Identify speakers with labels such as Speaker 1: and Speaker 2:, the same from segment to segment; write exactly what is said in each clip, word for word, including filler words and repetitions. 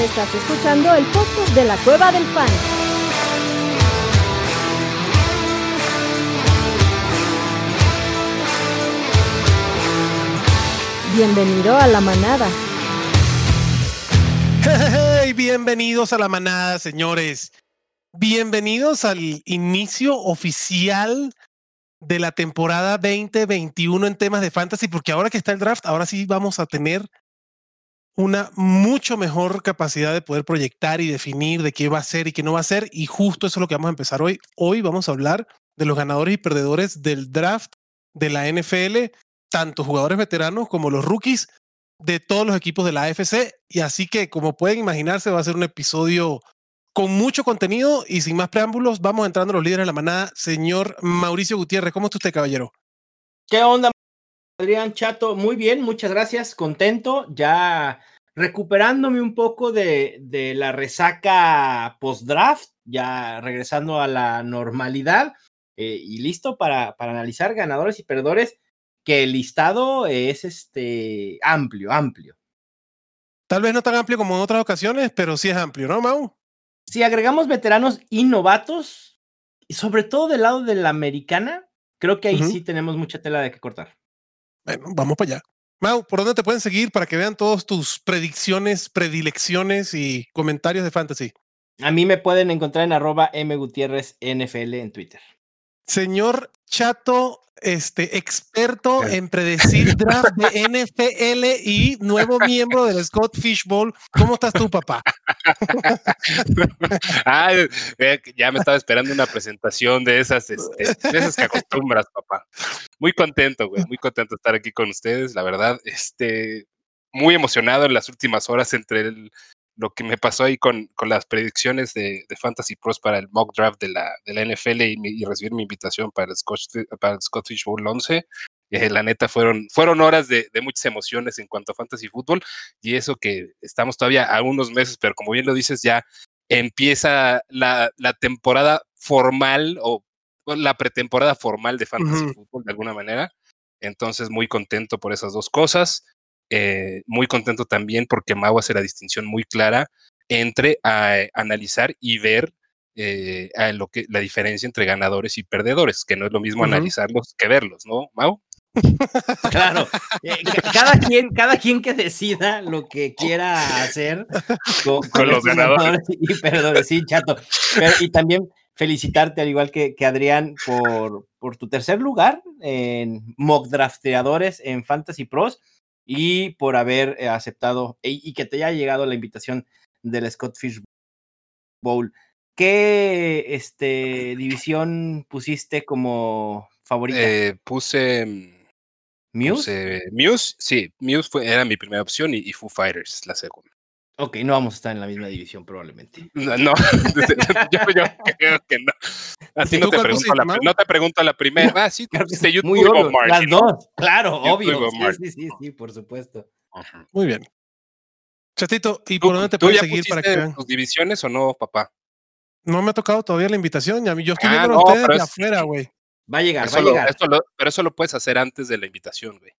Speaker 1: Estás escuchando el podcast de la Cueva del Fan. Bienvenido a la manada.
Speaker 2: Hey, bienvenidos a la manada, señores. Bienvenidos al inicio oficial de la temporada veinte veintiuno en temas de fantasy, porque ahora que está el draft, ahora sí vamos a tener una mucho mejor capacidad de poder proyectar y definir de qué va a ser y qué no va a ser, y justo eso es lo que vamos a empezar hoy. Hoy vamos a hablar de los ganadores y perdedores del draft de la N F L, tanto jugadores veteranos como los rookies de todos los equipos de la A F C, y así que, como pueden imaginarse, va a ser un episodio con mucho contenido, y sin más preámbulos, vamos entrando a los líderes de la manada. Señor Mauricio Gutiérrez, ¿cómo está usted, caballero?
Speaker 3: ¿Qué onda, Adrián, Chato? Muy bien, muchas gracias, contento, ya recuperándome un poco de, de la resaca post-draft, ya regresando a la normalidad, eh, y listo para, para analizar ganadores y perdedores, que el listado es este amplio, amplio.
Speaker 2: Tal vez no tan amplio como en otras ocasiones, pero sí es amplio, ¿no, Mau?
Speaker 3: Si agregamos veteranos y novatos, y sobre todo del lado de la americana, creo que ahí uh-huh. sí tenemos mucha tela de que cortar.
Speaker 2: Bueno, vamos para allá. Mau, ¿por dónde te pueden seguir para que vean todas tus predicciones, predilecciones y comentarios de fantasy?
Speaker 3: A mí me pueden encontrar en arroba mgutierrezNFL en Twitter.
Speaker 2: Señor Chato, este experto ¿Qué? en predecir draft de N F L y nuevo miembro del Scott Fish Bowl. ¿Cómo estás tú, papá?
Speaker 4: ah, ya me estaba esperando una presentación de esas, este, de esas que acostumbras, papá. Muy contento, güey, muy contento de estar aquí con ustedes, la verdad, este, muy emocionado en las últimas horas entre el, lo que me pasó ahí con, con las predicciones de, de Fantasy Pros para el mock draft de la, de la N F L y, mi, y recibir mi invitación para el, Scotch, para el Scottish Bowl once. Eh, la neta fueron, fueron horas de, de muchas emociones en cuanto a Fantasy Fútbol, y eso que estamos todavía a unos meses, pero como bien lo dices, ya empieza la, la temporada formal o la pretemporada formal de Fantasy uh-huh. Fútbol de alguna manera. Entonces muy contento por esas dos cosas. Eh, muy contento también porque Mau hace la distinción muy clara entre a, a analizar y ver eh, a lo que, la diferencia entre ganadores y perdedores, que no es lo mismo uh-huh. analizarlos que verlos, ¿no, Mau?
Speaker 3: Claro, eh, cada quien, cada quien que decida lo que quiera hacer con, con, con los ganadores y perdedores, sí, Chato. Pero, y también felicitarte, al igual que, que Adrián, por, por tu tercer lugar en mock drafteadores en Fantasy Pros, y por haber eh, aceptado y, y que te haya llegado la invitación del Scott Fish Bowl. ¿Qué este, división pusiste como favorita?
Speaker 4: Eh, puse
Speaker 3: ¿Muse?
Speaker 4: Puse Muse, sí, Muse fue, era mi primera opción y, y Foo Fighters la segunda.
Speaker 3: Ok, no vamos a estar en la misma división probablemente.
Speaker 4: No, no yo, yo creo que no. Así no te, pregunto a la, no te pregunto a la primera.
Speaker 3: No,
Speaker 4: ah, sí,
Speaker 3: claro
Speaker 4: sí,
Speaker 3: YouTube muy obvio, Martin, las dos, claro, obvio. Sí, sí, sí, sí, por supuesto.
Speaker 2: Uh-huh. Muy bien. Chatito, ¿y por dónde te puedes seguir para que vean
Speaker 4: tus divisiones o no, papá?
Speaker 2: No me ha tocado todavía la invitación, y yo estoy ah, viendo no, a ustedes de es... afuera, güey.
Speaker 3: Va a llegar,
Speaker 4: eso
Speaker 3: va a
Speaker 4: lo,
Speaker 3: llegar.
Speaker 4: Eso lo, pero eso lo puedes hacer antes de la invitación, güey.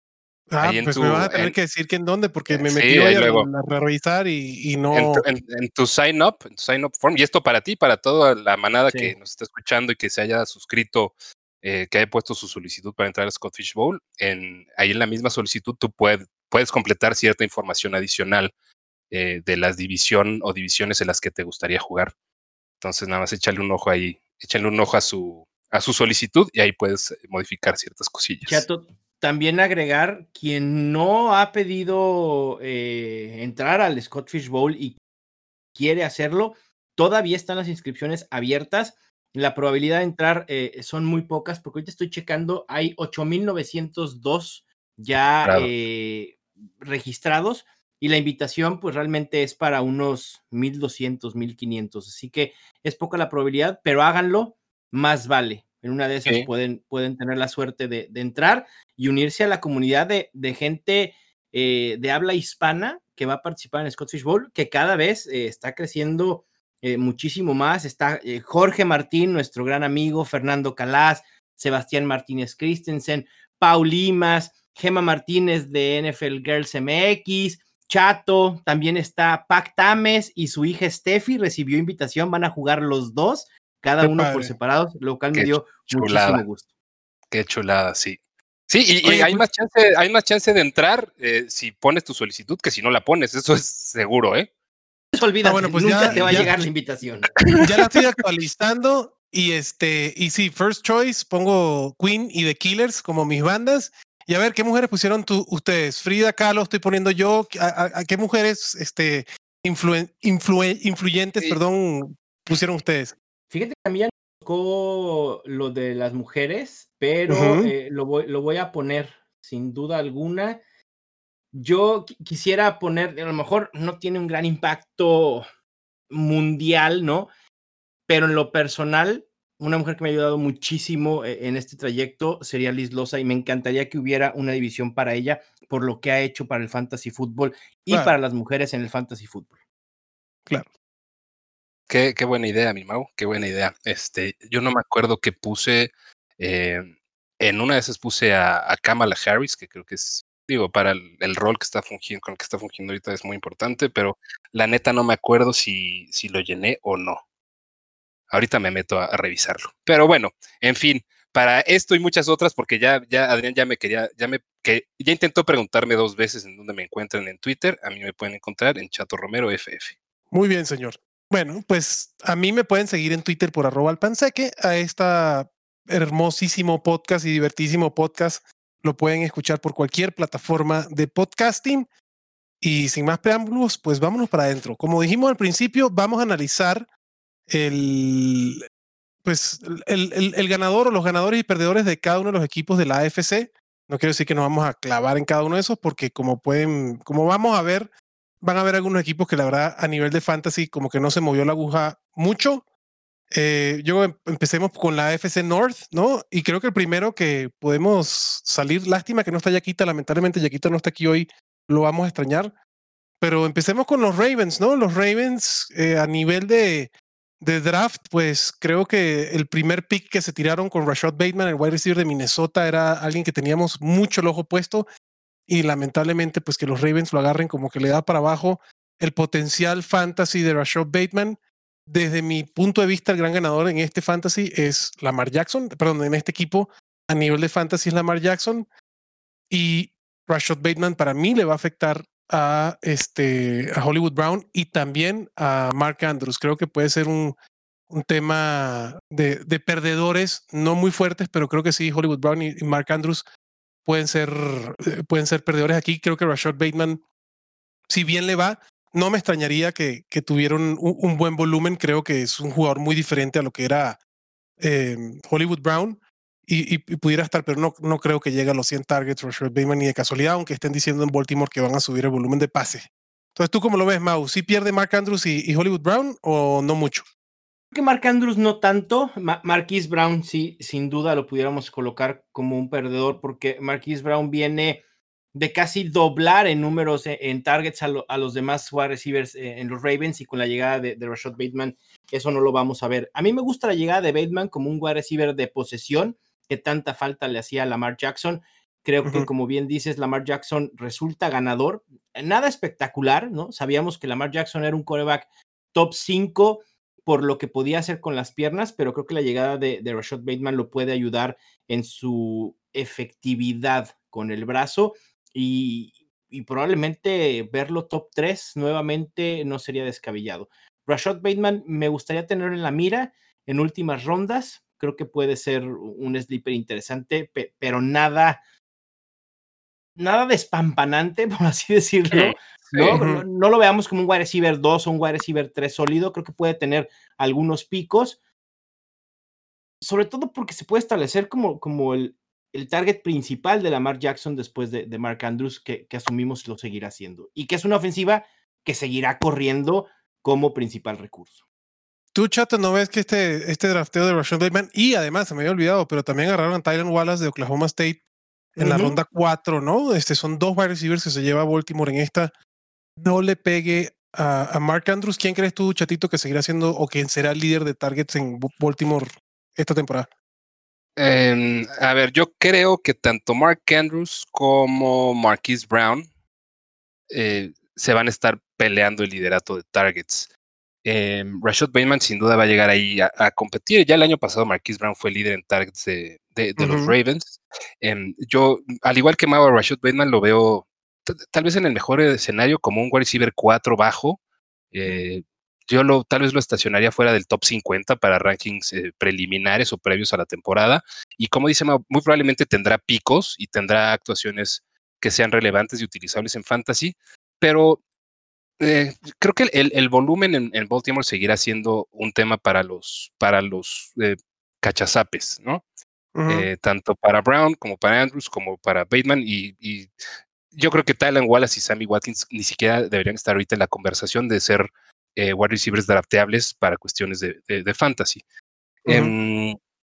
Speaker 2: Ah, pues tu, me vas a tener en, que decir que en dónde, porque me metí
Speaker 4: sí,
Speaker 2: hoy a,
Speaker 4: luego,
Speaker 2: a revisar y, y no...
Speaker 4: En tu, en, en tu sign up, en tu sign up form, y esto para ti, para toda la manada sí. que nos está escuchando y que se haya suscrito, eh, que haya puesto su solicitud para entrar al Scott Fish Bowl, en, ahí en la misma solicitud tú puedes, puedes completar cierta información adicional eh, de las división o divisiones en las que te gustaría jugar. Entonces nada más échale un ojo ahí, échale un ojo a su, a su solicitud y ahí puedes modificar ciertas cosillas.
Speaker 3: Chato, también agregar, quien no ha pedido eh, entrar al Scott Fish Bowl y quiere hacerlo, todavía están las inscripciones abiertas. La probabilidad de entrar eh, son muy pocas, porque ahorita estoy checando, hay ocho mil novecientos dos ya claro. eh, registrados, y la invitación pues realmente es para unos mil doscientos, mil quinientos, así que es poca la probabilidad, pero háganlo, más vale. En una de esas sí. pueden, pueden tener la suerte de, de entrar y unirse a la comunidad de, de gente eh, de habla hispana que va a participar en el Scott Fish Bowl, que cada vez eh, está creciendo eh, muchísimo más. Está eh, Jorge Martín, nuestro gran amigo, Fernando Calas, Sebastián Martínez Christensen, Paul Limas, Gema Martínez de N F L Girls M X, Chato, también está Pac Tames y su hija Steffi recibió invitación, van a jugar los dos, cada
Speaker 2: Qué
Speaker 3: uno
Speaker 2: padre.
Speaker 3: por separado, lo cual
Speaker 4: Qué
Speaker 3: me dio
Speaker 4: chulada.
Speaker 3: muchísimo gusto.
Speaker 4: Qué chulada, sí. Sí, y, y
Speaker 2: Oye,
Speaker 4: hay,
Speaker 2: pues-
Speaker 4: más chance, hay más chance de entrar eh, si pones tu solicitud que si no la pones, eso es seguro, ¿eh?
Speaker 3: Olvídate,
Speaker 2: Ah, bueno, pues
Speaker 3: nunca
Speaker 2: ya-
Speaker 3: te va a
Speaker 2: ya-
Speaker 3: llegar la invitación.
Speaker 2: Ya la estoy actualizando y este, y sí, First Choice, pongo Queen y The Killers como mis bandas. Y a ver, ¿qué mujeres pusieron tú, ustedes? Frida Kahlo estoy poniendo yo. ¿A, a- a qué mujeres este, influen- influen- influyentes,
Speaker 4: Y-
Speaker 2: perdón, pusieron ustedes?
Speaker 3: Fíjate que a mí ya me tocó lo de las mujeres, pero
Speaker 2: Ujú.
Speaker 3: eh, lo, voy, lo voy a poner sin duda alguna. Yo qui- quisiera poner, a lo mejor no tiene un gran impacto mundial, ¿no? Pero en lo personal, una mujer que me ha ayudado muchísimo eh, en este trayecto sería Liz Loza y me encantaría que hubiera una división para ella por lo que ha hecho para el fantasy fútbol y
Speaker 2: Claro,
Speaker 3: para las mujeres en el fantasy fútbol.
Speaker 2: claro.
Speaker 4: Qué, qué buena idea, mi Mau, qué buena idea. Este, yo no me acuerdo que puse, eh, en una de esas puse a, a Kamala Harris, que creo que es, digo, para el, el rol que está fungiendo, con el que está fungiendo ahorita es muy importante, pero la neta no me acuerdo si, si lo llené o no. Ahorita me meto a, a revisarlo. Pero bueno, en fin, para esto y muchas otras, porque ya, ya Adrián ya me quería, ya me, que ya intentó preguntarme dos veces en dónde me encuentran en Twitter. A mí me pueden encontrar en Chato Romero F F.
Speaker 2: Muy bien, señor. Bueno, pues a mí me pueden seguir en Twitter por arroba alpanseque. A esta hermosísimo podcast y divertísimo podcast lo pueden escuchar por cualquier plataforma de podcasting. Y sin más preámbulos, pues vámonos para adentro. Como dijimos al principio, vamos a analizar el, pues, el, el, el ganador o los ganadores y perdedores de cada uno de los equipos de la A F C. No quiero decir que nos vamos a clavar en cada uno de esos, porque como pueden, como vamos a ver, van a haber algunos equipos que la verdad a nivel de fantasy como que no se movió la aguja mucho. Eh, yo em- empecemos con la A F C North, ¿no? Y creo que el primero que podemos salir, lástima que no está Yaquita, lamentablemente Yaquita no está aquí hoy, lo vamos a extrañar, pero empecemos con los Ravens, ¿no? Los Ravens eh, a nivel de, de draft, pues creo que el primer pick que se tiraron con Rashad Bateman, el wide receiver de Minnesota, era alguien que teníamos mucho el ojo puesto y lamentablemente pues que los Ravens lo agarren como que le da para abajo el potencial fantasy de Rashad Bateman. Desde mi punto de vista, el gran ganador en este fantasy es Lamar Jackson, perdón, en este equipo a nivel de fantasy es Lamar Jackson y Rashad Bateman para mí le va a afectar a, este, a Hollywood Brown y también a Mark Andrews. Creo que puede ser un, un tema de, de perdedores no muy fuertes, pero creo que sí, Hollywood Brown y, y Mark Andrews pueden ser, eh, pueden ser perdedores aquí. Creo que Rashad Bateman, si bien le va, no me extrañaría que, que tuviera un, un buen volumen. Creo que es un jugador muy diferente a lo que era eh, Hollywood Brown y, y, y pudiera estar, pero no, no creo que llegue a los cien targets Rashad Bateman ni de casualidad, aunque estén diciendo en Baltimore que van a subir el volumen de pase. Entonces, ¿tú cómo lo ves, Mau? ¿Sí pierde Mark Andrews y, y Hollywood Brown o no mucho?
Speaker 3: Creo que Mark Andrews no tanto, Ma- Marquise Brown sí, sin duda lo pudiéramos colocar como un perdedor porque Marquise Brown viene de casi doblar en números en, en targets a, lo, a, los demás wide receivers eh, en los Ravens y con la llegada de, de Rashad Bateman eso no lo vamos a ver. A mí me gusta la llegada de Bateman como un wide receiver de posesión que tanta falta le hacía a Lamar Jackson. Creo uh-huh. que como bien dices, Lamar Jackson resulta ganador. Nada espectacular, ¿no? Sabíamos que Lamar Jackson era un quarterback top cinco por lo que podía hacer con las piernas, pero creo que la llegada de, de Rashad Bateman lo puede ayudar en su efectividad con el brazo y, y probablemente verlo top tres nuevamente no sería descabellado. Rashad Bateman me gustaría tenerlo en la mira en últimas rondas, creo que puede ser un sleeper interesante, pe- pero nada nada despampanante, por así decirlo, sí, ¿no? Sí. ¿no? No lo veamos como un wide receiver dos o un wide receiver tres sólido, creo que puede tener algunos picos, sobre todo porque se puede establecer como, como el, el target principal de Lamar Jackson después de, de Mark Andrews, que, que asumimos lo seguirá haciendo, y que es una ofensiva que seguirá corriendo como principal recurso.
Speaker 2: Tú, Chato, ¿no ves que este, este drafteo de Rashad Bateman, y además, se me había olvidado, pero también agarraron a Tylen Wallace de Oklahoma State en uh-huh. la ronda cuatro, ¿no? Este, son dos wide receivers que se lleva Baltimore en esta. No le pegue a, a Mark Andrews. ¿Quién crees tú, Chatito, que seguirá siendo o quién será el líder de targets en Baltimore esta temporada?
Speaker 4: Eh, a ver, yo creo que tanto Mark Andrews como Marquise Brown eh, se van a estar peleando el liderato de targets. Eh, Rashad Bateman sin duda va a llegar ahí a, a competir. Ya el año pasado Marquise Brown fue líder en targets de, de, de uh-huh. los Ravens. Eh, yo, al igual que Mau, Rashad Bateman lo veo t- tal vez en el mejor escenario como un wide receiver cuatro bajo. Eh, uh-huh. Yo lo, tal vez lo estacionaría fuera del top cincuenta para rankings eh, preliminares o previos a la temporada. Y como dice Mau, muy probablemente tendrá picos y tendrá actuaciones que sean relevantes y utilizables en fantasy, pero Eh, creo que el, el volumen en, en Baltimore seguirá siendo un tema para los, para los eh, cachazapes, ¿no? Uh-huh. Eh, tanto para Brown como para Andrews como para Bateman y, y yo creo que Tylan Wallace y Sammy Watkins ni siquiera deberían estar ahorita en la conversación de ser eh, wide receivers drafteables para cuestiones de, de, de fantasy. Uh-huh. Eh,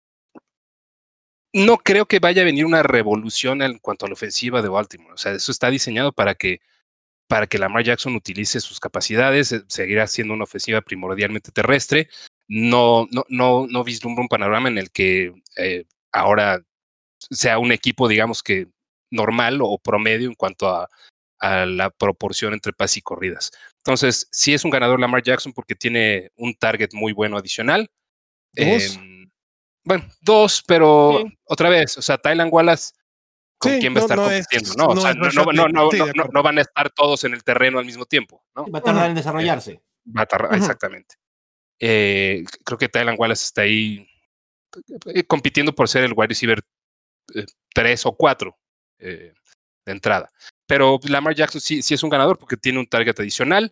Speaker 4: no creo que vaya a venir una revolución en cuanto a la ofensiva de Baltimore, o sea, eso está diseñado para que para que Lamar Jackson utilice sus capacidades, seguirá siendo una ofensiva primordialmente terrestre. No, no, no, no vislumbro un panorama en el que eh, ahora sea un equipo, digamos que normal o promedio en cuanto a, a la proporción entre pases y corridas. Entonces, sí es un ganador Lamar Jackson porque tiene un target muy bueno adicional.
Speaker 2: Dos.
Speaker 4: Eh, bueno, dos, pero
Speaker 3: Sí.
Speaker 4: otra vez, o sea, Tylan Wallace, ¿con
Speaker 2: sí,
Speaker 4: quién va a
Speaker 2: no,
Speaker 4: estar
Speaker 2: no
Speaker 4: compitiendo?
Speaker 2: Es,
Speaker 4: no, o
Speaker 2: no,
Speaker 4: sea, no, no, no, no,
Speaker 2: sí,
Speaker 4: no, no, no van a estar todos en el terreno al mismo tiempo, ¿no?
Speaker 3: Va a tardar
Speaker 2: uh-huh.
Speaker 3: en desarrollarse.
Speaker 4: Eh, va a tardar, uh-huh. Exactamente. Eh, creo que Tylan Wallace está ahí eh, compitiendo por ser el wide receiver eh, tres o cuatro eh, de entrada. Pero Lamar Jackson sí, sí es un ganador porque tiene un target adicional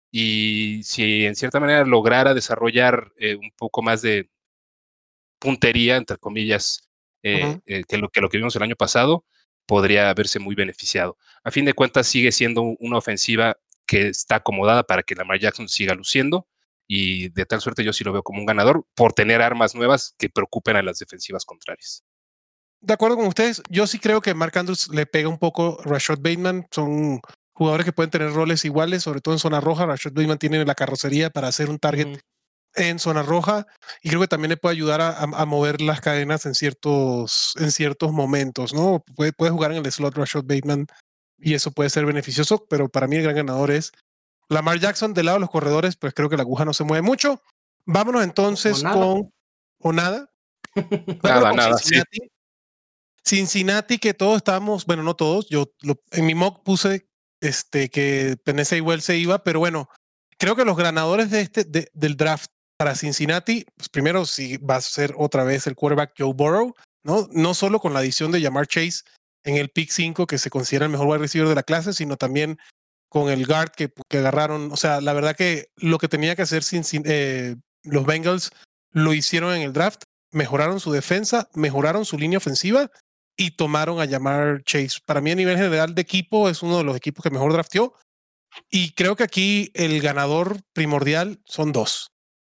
Speaker 4: y si en cierta manera lograra desarrollar eh, un poco más de puntería, entre comillas, eh, uh-huh. eh, que, lo, que lo que vimos el año pasado, podría verse muy beneficiado. A fin de cuentas, sigue siendo una ofensiva que está acomodada para que Lamar Jackson siga luciendo y de tal suerte yo sí lo veo como un ganador por tener armas nuevas que preocupen a las defensivas contrarias.
Speaker 2: De acuerdo con ustedes, yo sí creo que Mark Andrews le pega un poco a Rashad Bateman. Son jugadores que pueden tener roles iguales, sobre todo en zona roja. Rashad Bateman tiene la carrocería para hacer un target uh-huh. en zona roja y creo que también le puede ayudar a, a, a mover las cadenas en ciertos, en ciertos momentos, ¿no? Puede, puede jugar en el slot Rashad Bateman y eso puede ser beneficioso, pero para mí el gran ganador es Lamar Jackson. Del lado de los corredores, pues creo que la aguja no se mueve mucho. Vámonos entonces o con... ¿O nada?
Speaker 4: Nada, con nada,
Speaker 2: Cincinnati.
Speaker 4: sí.
Speaker 2: Cincinnati, que todos estábamos, bueno, no todos, yo lo, en mi mock puse este, que Tennessee Wells se iba, pero bueno, creo que los ganadores de este, de, del draft para Cincinnati, pues primero si va a ser otra vez el quarterback Joe Burrow, ¿no? No solo con la adición de Ja'Marr Chase en el pick cinco, que se considera el mejor wide receiver de la clase, sino también con el guard que, que agarraron. O sea, la verdad que lo que tenía que hacer Cincinnati, eh, los Bengals lo hicieron en el draft, mejoraron su defensa, mejoraron su línea ofensiva y tomaron a Ja'Marr Chase. Para mí a nivel general de equipo es uno de los equipos que mejor drafteó y creo que aquí el ganador primordial son dos.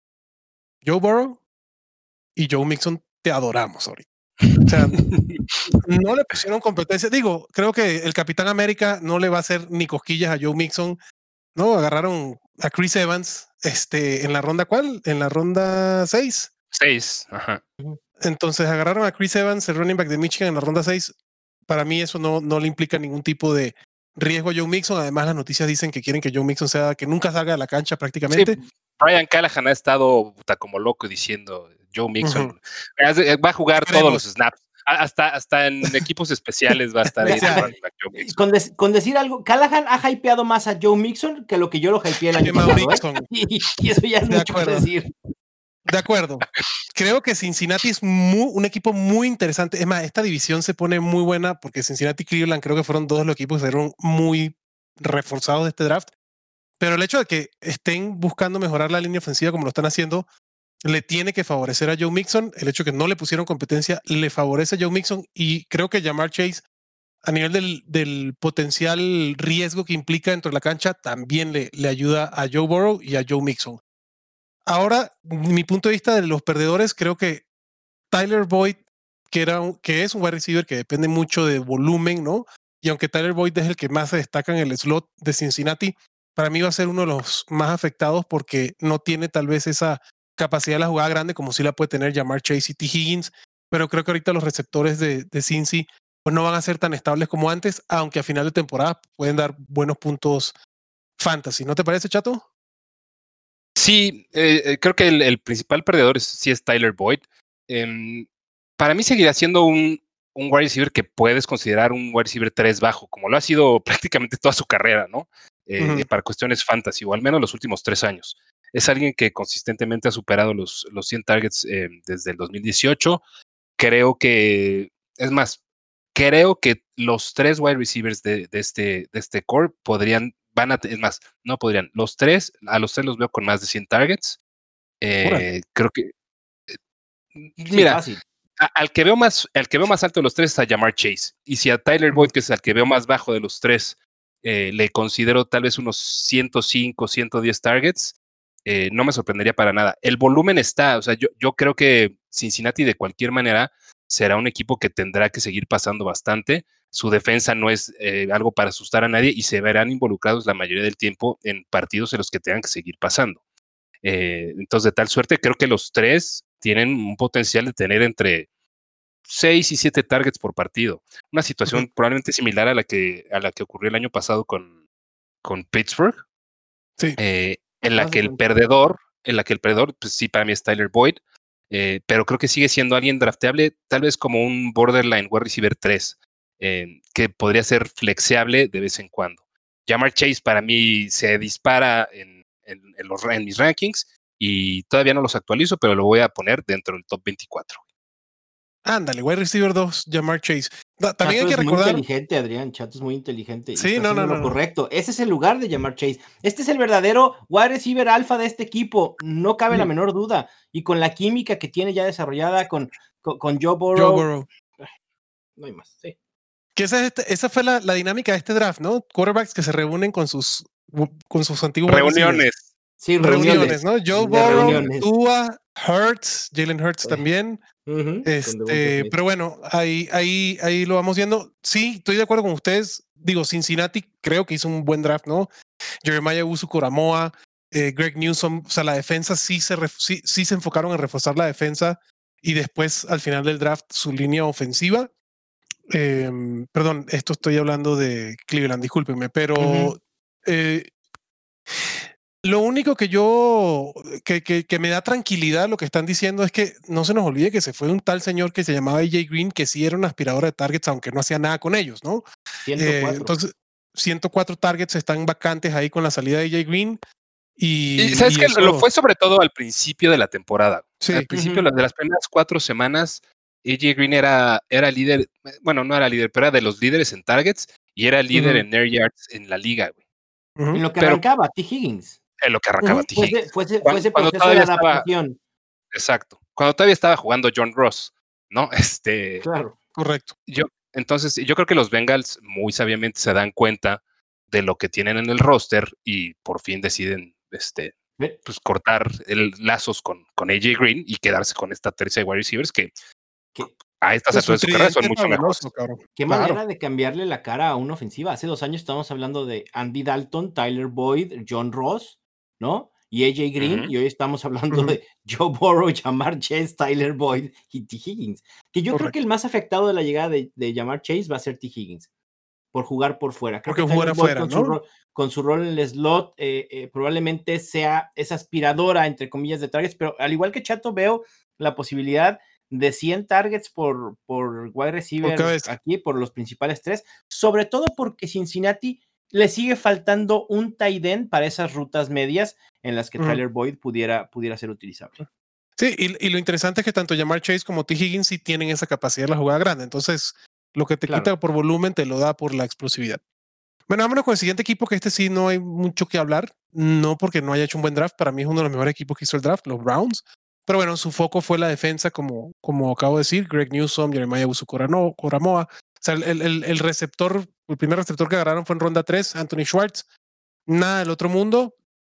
Speaker 2: Joe Burrow y Joe Mixon, te adoramos ahorita. O sea, no le pusieron competencia. Digo, creo que el Capitán América no le va a hacer ni cosquillas a Joe Mixon. No, agarraron a Chris Evans este, en la ronda, ¿cuál? En la ronda seis.
Speaker 4: seis, ajá.
Speaker 2: Entonces agarraron a Chris Evans, el running back de Michigan, en la ronda seis. Para mí eso no, no le implica ningún tipo de riesgo a Joe Mixon. Además, las noticias dicen que quieren que Joe Mixon sea, que nunca salga de la cancha prácticamente.
Speaker 4: Sí, Brian Callahan ha estado puta, como loco diciendo Joe Mixon uh-huh. va a jugar todos los snaps. Hasta, hasta en equipos especiales va a estar ahí.
Speaker 3: Con, de, con decir algo, Callahan ha hypeado más a Joe Mixon que lo que yo lo hypeé el año pasado. ¿eh? Y, y eso ya es de mucho que decir.
Speaker 2: De acuerdo. Creo que Cincinnati es muy, un equipo muy interesante. Es más, esta división se pone muy buena porque Cincinnati y Cleveland creo que fueron dos de los equipos que fueron muy reforzados de este draft. Pero el hecho de que estén buscando mejorar la línea ofensiva como lo están haciendo, le tiene que favorecer a Joe Mixon. El hecho de que no le pusieron competencia le favorece a Joe Mixon y creo que Ja'Marr Chase, a nivel del, del potencial riesgo que implica dentro de la cancha, también le, le ayuda a Joe Burrow y a Joe Mixon. Ahora, mi punto de vista de los perdedores, creo que Tyler Boyd, que, era un, que es un wide receiver que depende mucho de volumen, ¿no? Y aunque Tyler Boyd es el que más se destaca en el slot de Cincinnati, para mí va a ser uno de los más afectados porque no tiene tal vez esa capacidad de la jugada grande como sí la puede tener Ja'Marr Chase y T. Higgins, pero creo que ahorita los receptores de, de Cincy pues no van a ser tan estables como antes, aunque a final de temporada pueden dar buenos puntos fantasy, ¿no te parece, Chato?
Speaker 4: Sí, eh, creo que el, el principal perdedor es, sí es Tyler Boyd. Eh, para mí seguirá siendo un, un wide receiver que puedes considerar un wide receiver tres bajo, como lo ha sido prácticamente toda su carrera, ¿no? Eh, uh-huh. Para cuestiones fantasy, o al menos los últimos tres años. Es alguien que consistentemente ha superado los, los cien targets eh, desde el dos mil dieciocho. Creo que, es más, creo que los tres wide receivers de, de, este, de este core podrían, van a, es más, no podrían, los tres, a los tres los veo con más de cien targets. Eh, creo que, eh, mira, sí, a, al, que veo más, al que veo más alto de los tres es a Ja'Marr Chase. Y si a Tyler Boyd, que es el que veo más bajo de los tres, eh, le considero tal vez unos ciento cinco, ciento diez targets, eh, no me sorprendería para nada. El volumen está, o sea, yo, yo creo que Cincinnati de cualquier manera será un equipo que tendrá que seguir pasando bastante. Su defensa no es eh, algo para asustar a nadie y se verán involucrados la mayoría del tiempo en partidos en los que tengan que seguir pasando. Eh, entonces, de tal suerte, creo que los tres tienen un potencial de tener entre seis y siete targets por partido. Una situación uh-huh. probablemente similar a la que, a la que ocurrió el año pasado con, con Pittsburgh.
Speaker 2: Sí.
Speaker 4: Eh, en la que el perdedor, en la que el perdedor, pues sí, para mí es Tyler Boyd, eh, pero creo que sigue siendo alguien drafteable, tal vez como un borderline wide receiver tres, eh, que podría ser flexible de vez en cuando. Ja'Marr Chase para mí se dispara en, en, en, los, en mis rankings y todavía no los actualizo, pero lo voy a poner dentro del top veinticuatro.
Speaker 2: Ándale, wide receiver dos, Ja'Marr Chase. Da, también
Speaker 3: Chato
Speaker 2: hay que
Speaker 3: es
Speaker 2: recordar.
Speaker 3: Muy inteligente, Adrián. Chato es muy inteligente.
Speaker 2: Sí,
Speaker 3: y está
Speaker 2: no, no,
Speaker 3: lo
Speaker 2: no.
Speaker 3: correcto. Ese es el lugar de Ja'Marr Chase. Este es el verdadero wide receiver alfa de este equipo. No cabe mm. la menor duda. Y con la química que tiene ya desarrollada con, con, con Joe Burrow.
Speaker 2: Joe Burrow.
Speaker 3: No hay más, sí.
Speaker 2: Que esa, es este, esa fue la, la dinámica de este draft, ¿no? Quarterbacks que se reúnen con sus, con sus antiguos
Speaker 4: reuniones.
Speaker 3: Sí,
Speaker 2: reuniones, reuniones, ¿no? Joe Burrow, Tua, Hurts, Jalen Hurts
Speaker 3: sí.
Speaker 2: también.
Speaker 3: Uh-huh,
Speaker 2: este, pero bueno, ahí, ahí, ahí lo vamos viendo. Sí, estoy de acuerdo con ustedes. Digo, Cincinnati creo que hizo un buen draft, ¿no? Jeremiah Owusu-Koramoah, eh, Greg Newsome, o sea, la defensa sí se, ref, sí, sí se enfocaron en reforzar la defensa y después al final del draft su línea ofensiva. Eh, perdón, esto estoy hablando de Cleveland, discúlpenme, pero uh-huh. eh, lo único que yo, que, que, que me da tranquilidad lo que están diciendo es que no se nos olvide que se fue un tal señor que se llamaba A J Green, que sí era una aspiradora de targets, aunque no hacía nada con ellos, ¿no?
Speaker 3: ciento cuatro.
Speaker 2: Eh, entonces, ciento cuatro targets están vacantes ahí con la salida de A J Green. Y,
Speaker 4: y sabes
Speaker 2: y
Speaker 4: que
Speaker 2: eso...
Speaker 4: lo fue sobre todo al principio de la temporada.
Speaker 2: Sí.
Speaker 4: Al principio uh-huh. de las primeras cuatro semanas, A J Green era, era líder, bueno, no era líder, pero era de los líderes en targets y era líder uh-huh. en air yards en la liga, güey.
Speaker 3: Uh-huh. En lo que pero, arrancaba T. Higgins.
Speaker 4: En lo que arrancaba
Speaker 3: uh-huh.
Speaker 4: T. Higgins.
Speaker 3: Fue ese, fue ese
Speaker 4: cuando,
Speaker 3: proceso
Speaker 4: cuando
Speaker 3: de
Speaker 4: estaba,
Speaker 3: adaptación.
Speaker 4: Exacto. Cuando todavía estaba jugando John Ross, ¿no? Este.
Speaker 3: Claro.
Speaker 2: Correcto.
Speaker 4: Yo, entonces, yo creo que los Bengals muy sabiamente se dan cuenta de lo que tienen en el roster y por fin deciden, este, pues cortar el lazos con, con A J Green y quedarse con esta tercia de wide receivers que, que a estas alturas de su carrera son mucho mejores.
Speaker 3: Qué claro. manera de cambiarle la cara a una ofensiva. Hace dos años estábamos hablando de Andy Dalton, Tyler Boyd, John Ross, ¿no? Y A J Green, uh-huh. y hoy estamos hablando uh-huh. de Joe Burrow, Ja'Marr Chase, Tyler Boyd y T. Higgins. Que yo Correcto. creo que el más afectado de la llegada de, de Ja'Marr Chase va a ser T. Higgins, por jugar por fuera. Creo
Speaker 2: Porque
Speaker 3: que
Speaker 2: fuera fuera,
Speaker 3: con,
Speaker 2: ¿no?
Speaker 3: su rol, con su rol en el slot, eh, eh, probablemente sea esa aspiradora, entre comillas, de targets, pero al igual que Chato, veo la posibilidad de cien targets por, por wide receiver por aquí, por los principales tres, sobre todo porque Cincinnati le sigue faltando un tight end para esas rutas medias en las que uh-huh. Tyler Boyd pudiera, pudiera ser utilizable.
Speaker 2: Sí, y, y lo interesante es que tanto Ja'Marr Chase como T. Higgins sí tienen esa capacidad de la jugada grande, entonces lo que te claro. quita por volumen te lo da por la explosividad. Bueno, vámonos con el siguiente equipo, que este sí no hay mucho que hablar, no porque no haya hecho un buen draft, para mí es uno de los mejores equipos que hizo el draft, los Browns, pero bueno, su foco fue la defensa, como, como acabo de decir, Greg Newsome, Jeremiah Owusu-Koramoah, o sea, el, el, el receptor, el primer receptor que agarraron fue en ronda tres, Anthony Schwartz, nada del otro mundo,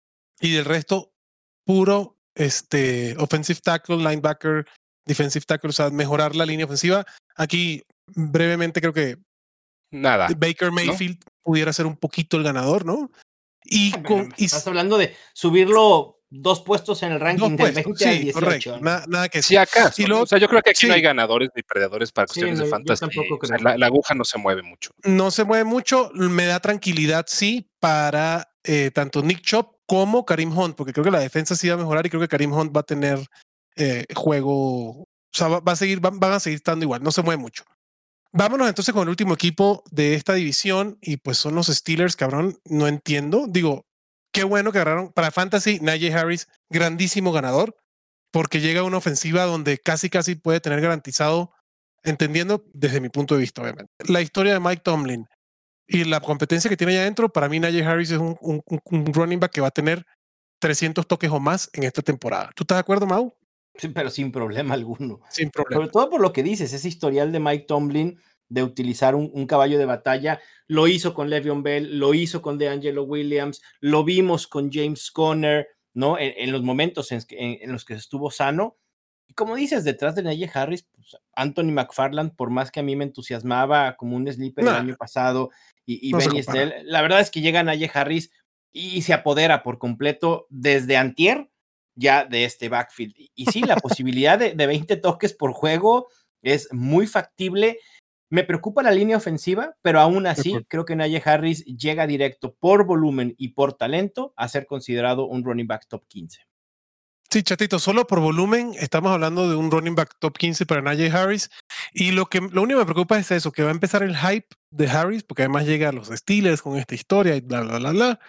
Speaker 2: y del resto, puro este, offensive tackle, linebacker, defensive tackle, o sea, mejorar la línea ofensiva. Aquí, brevemente, creo que
Speaker 4: nada,
Speaker 2: Baker Mayfield ¿no? pudiera ser un poquito el ganador, ¿no? Y con,
Speaker 3: Estás y, hablando de subirlo dos puestos en el ranking de veinte
Speaker 2: sí,
Speaker 3: al dieciocho.
Speaker 2: Correcto. Nada, nada que
Speaker 4: sí, acá. Y luego, o sea, yo creo que aquí
Speaker 2: sí.
Speaker 4: no hay ganadores ni perdedores para cuestiones
Speaker 3: sí, no,
Speaker 4: de fantasy.
Speaker 3: O
Speaker 4: sea, la, la aguja no se mueve mucho.
Speaker 2: No se mueve mucho, me da tranquilidad, sí, para eh, tanto Nick Chubb como Kareem Hunt, porque creo que la defensa sí va a mejorar y creo que Kareem Hunt va a tener eh, juego, o sea, va, va a seguir, van, van a seguir estando igual, no se mueve mucho. Vámonos entonces con el último equipo de esta división y pues son los Steelers, cabrón, no entiendo. Digo, qué bueno que agarraron para Fantasy, Najee Harris, grandísimo ganador, porque llega a una ofensiva donde casi casi puede tener garantizado, entendiendo desde mi punto de vista, obviamente. La historia de Mike Tomlin y la competencia que tiene allá adentro, para mí Najee Harris es un, un, un running back que va a tener trescientos toques o más en esta temporada. ¿Tú estás de acuerdo, Mau?
Speaker 3: Sí, pero sin problema alguno.
Speaker 2: Sin problema.
Speaker 3: Sobre todo por lo que dices, ese historial de Mike Tomlin de utilizar un, un caballo de batalla, lo hizo con Le'Veon Bell, lo hizo con DeAngelo Williams, lo vimos con James Conner, ¿no? En, en los momentos en, en, en los que estuvo sano. Y como dices, detrás de Najee Harris, pues, Anthony McFarland, por más que a mí me entusiasmaba como un sleeper nah, el año pasado, y, y
Speaker 2: no
Speaker 3: Benny Snell, la verdad es que llega Najee Harris y, y se apodera por completo desde antier ya de este backfield. Y, y sí, la posibilidad de, de veinte toques por juego es muy factible. Me preocupa la línea ofensiva, pero aún así creo que Najee Harris llega directo por volumen y por talento a ser considerado un running back top quince.
Speaker 2: Sí, Chatito, solo por volumen estamos hablando de un running back top quince para Najee Harris. Y lo, que, lo único que me preocupa es eso, que va a empezar el hype de Harris, porque además llega a los Steelers con esta historia y bla, bla, bla, bla.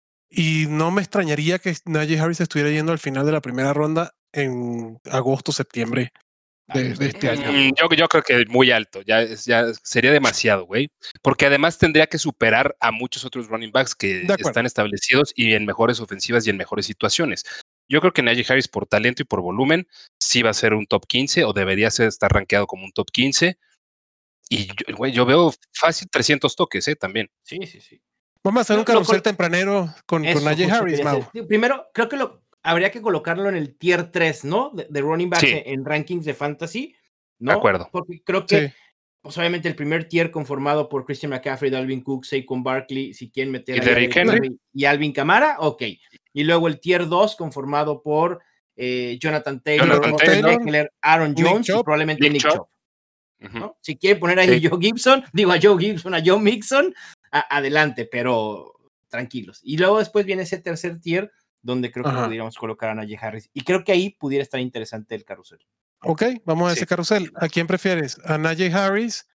Speaker 2: Y no me extrañaría que Najee Harris estuviera yendo al final de la primera ronda en agosto, septiembre de, de este año.
Speaker 4: Mm, yo, yo creo que muy alto, ya, ya sería demasiado, güey. Porque además tendría que superar a muchos otros running backs que están establecidos y en mejores ofensivas y en mejores situaciones. Yo creo que Najee Harris por talento y por volumen sí va a ser un top quince o debería ser, estar rankeado como un top quince. Y yo, güey, yo veo fácil trescientos toques, ¿eh? También.
Speaker 3: Sí, sí, sí.
Speaker 2: Vamos a hacer no, un carrusel tempranero con, con Najee Harris, Mau.
Speaker 3: Primero, creo que lo, habría que colocarlo en el tier tres, ¿no? De, de running backs sí. en, en rankings de fantasy, ¿no?
Speaker 4: De acuerdo.
Speaker 3: Porque creo que,
Speaker 2: sí.
Speaker 3: pues obviamente el primer tier conformado por Christian McCaffrey, Dalvin Cook, Saquon Barkley, si quieren meter
Speaker 4: ¿Y, a Derrick Henry?
Speaker 3: y Alvin Kamara, ok. Y luego el tier dos conformado por eh, Jonathan Taylor,
Speaker 4: Jonathan Taylor
Speaker 3: Eckler, Aaron Jones
Speaker 2: Nick
Speaker 3: y probablemente Nick, Nick Chubb.
Speaker 4: Uh-huh.
Speaker 3: ¿No? Si quieren poner ahí sí. a Joe Gibson, digo a Joe Gibson, a Joe Mixon, a, adelante, pero tranquilos. Y luego después viene ese tercer tier donde creo
Speaker 2: Ajá.
Speaker 3: que pudiéramos colocar a Najee Harris. Y creo que ahí pudiera estar interesante el carrusel.
Speaker 2: Ok, vamos a
Speaker 4: sí.
Speaker 2: ese carrusel. ¿A quién prefieres? ¿A Najee Harris,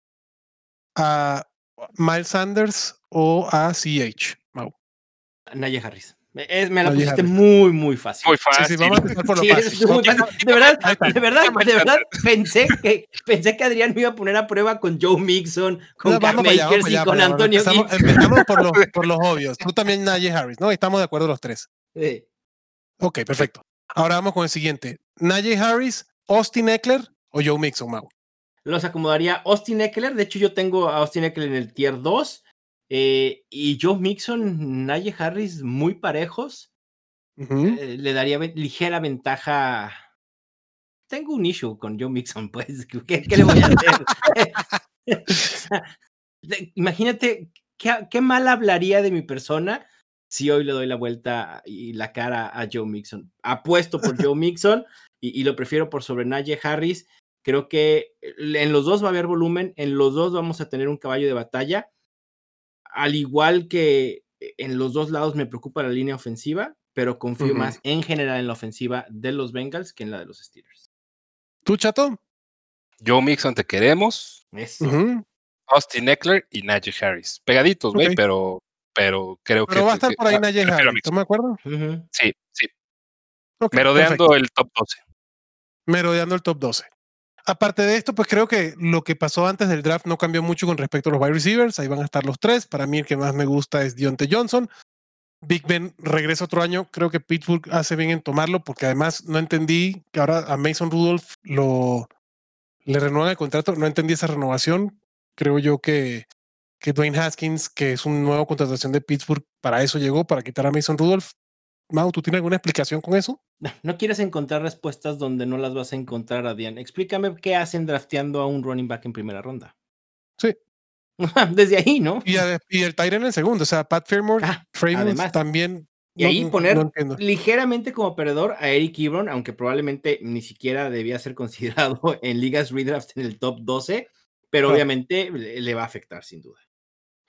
Speaker 2: a Miles Sanders o a C H? Mau.
Speaker 3: Najee Harris. Es, me la
Speaker 2: Najee
Speaker 3: pusiste
Speaker 2: Harris.
Speaker 3: muy, muy fácil.
Speaker 4: Muy fácil.
Speaker 2: Sí, sí, vamos a empezar por lo
Speaker 3: sí,
Speaker 2: fácil.
Speaker 3: Muy fácil. De verdad, de verdad, de verdad, pensé que, pensé que Adrián me iba a poner a prueba con Joe Mixon, con
Speaker 2: no,
Speaker 3: Cam Makers allá, y allá, con Antonio
Speaker 2: empezamos,
Speaker 3: Gibson.
Speaker 2: empezamos por los, por los obvios. Tú también, Najee Harris, ¿no? Estamos de acuerdo los tres.
Speaker 3: Sí.
Speaker 2: Ok, perfecto. Ahora vamos con el siguiente. Najee Harris, Austin Eckler o Joe Mixon, Mau.
Speaker 3: Los acomodaría Austin Eckler. De hecho, yo tengo a Austin Eckler en el tier dos. Eh, y Joe Mixon, Najee Harris muy parejos.
Speaker 2: Uh-huh.
Speaker 3: Eh, le daría ve- ligera ventaja. Tengo un issue con Joe Mixon, pues. ¿Qué, qué le voy a hacer? Imagínate qué, qué mal hablaría de mi persona si hoy le doy la vuelta y la cara a Joe Mixon. Apuesto por Joe Mixon y, y lo prefiero por sobre Najee Harris. Creo que en los dos va a haber volumen, en los dos vamos a tener un caballo de batalla. Al igual que en los dos lados me preocupa la línea ofensiva, pero confío uh-huh. más en general en la ofensiva de los Bengals que en la de los Steelers.
Speaker 2: ¿Tú, Chato?
Speaker 4: Joe Mixon, te queremos.
Speaker 3: Eso.
Speaker 2: Uh-huh.
Speaker 4: Austin Eckler y Najee Harris. Pegaditos, güey, okay. pero, pero creo
Speaker 2: pero
Speaker 4: que...
Speaker 2: Pero va a estar
Speaker 4: que,
Speaker 2: por ahí
Speaker 4: ah,
Speaker 2: Najee Harris, ¿estás de acuerdo?
Speaker 3: Uh-huh.
Speaker 4: Sí, sí.
Speaker 2: Okay,
Speaker 4: Merodeando
Speaker 2: perfecto.
Speaker 4: el top doce.
Speaker 2: Merodeando el top doce. Aparte de esto, pues creo que lo que pasó antes del draft no cambió mucho con respecto a los wide receivers. Ahí van a estar los tres. Para mí el que más me gusta es Diontae Johnson. Big Ben regresa otro año. Creo que Pittsburgh hace bien en tomarlo porque además no entendí que ahora a Mason Rudolph lo, le renuevan el contrato. No entendí esa renovación. Creo yo que, que Dwayne Haskins, que es una nueva contratación de Pittsburgh, para eso llegó, para quitar a Mason Rudolph. Mau, ¿tú tienes alguna explicación con eso?
Speaker 3: No quieres encontrar respuestas donde no las vas a encontrar, Adrián. Explícame qué hacen drafteando a un running back en primera ronda.
Speaker 2: Sí.
Speaker 3: Desde ahí, ¿no?
Speaker 2: Y, a, y el Tyren en el segundo, o sea, Pat Fairmore,
Speaker 3: ah,
Speaker 2: Además, también.
Speaker 3: Y no, ahí poner no ligeramente como perdedor a Eric Ebron, aunque probablemente ni siquiera debía ser considerado en ligas redraft en el top doce, pero claro. obviamente le, le va a afectar sin duda.
Speaker 2: Sí.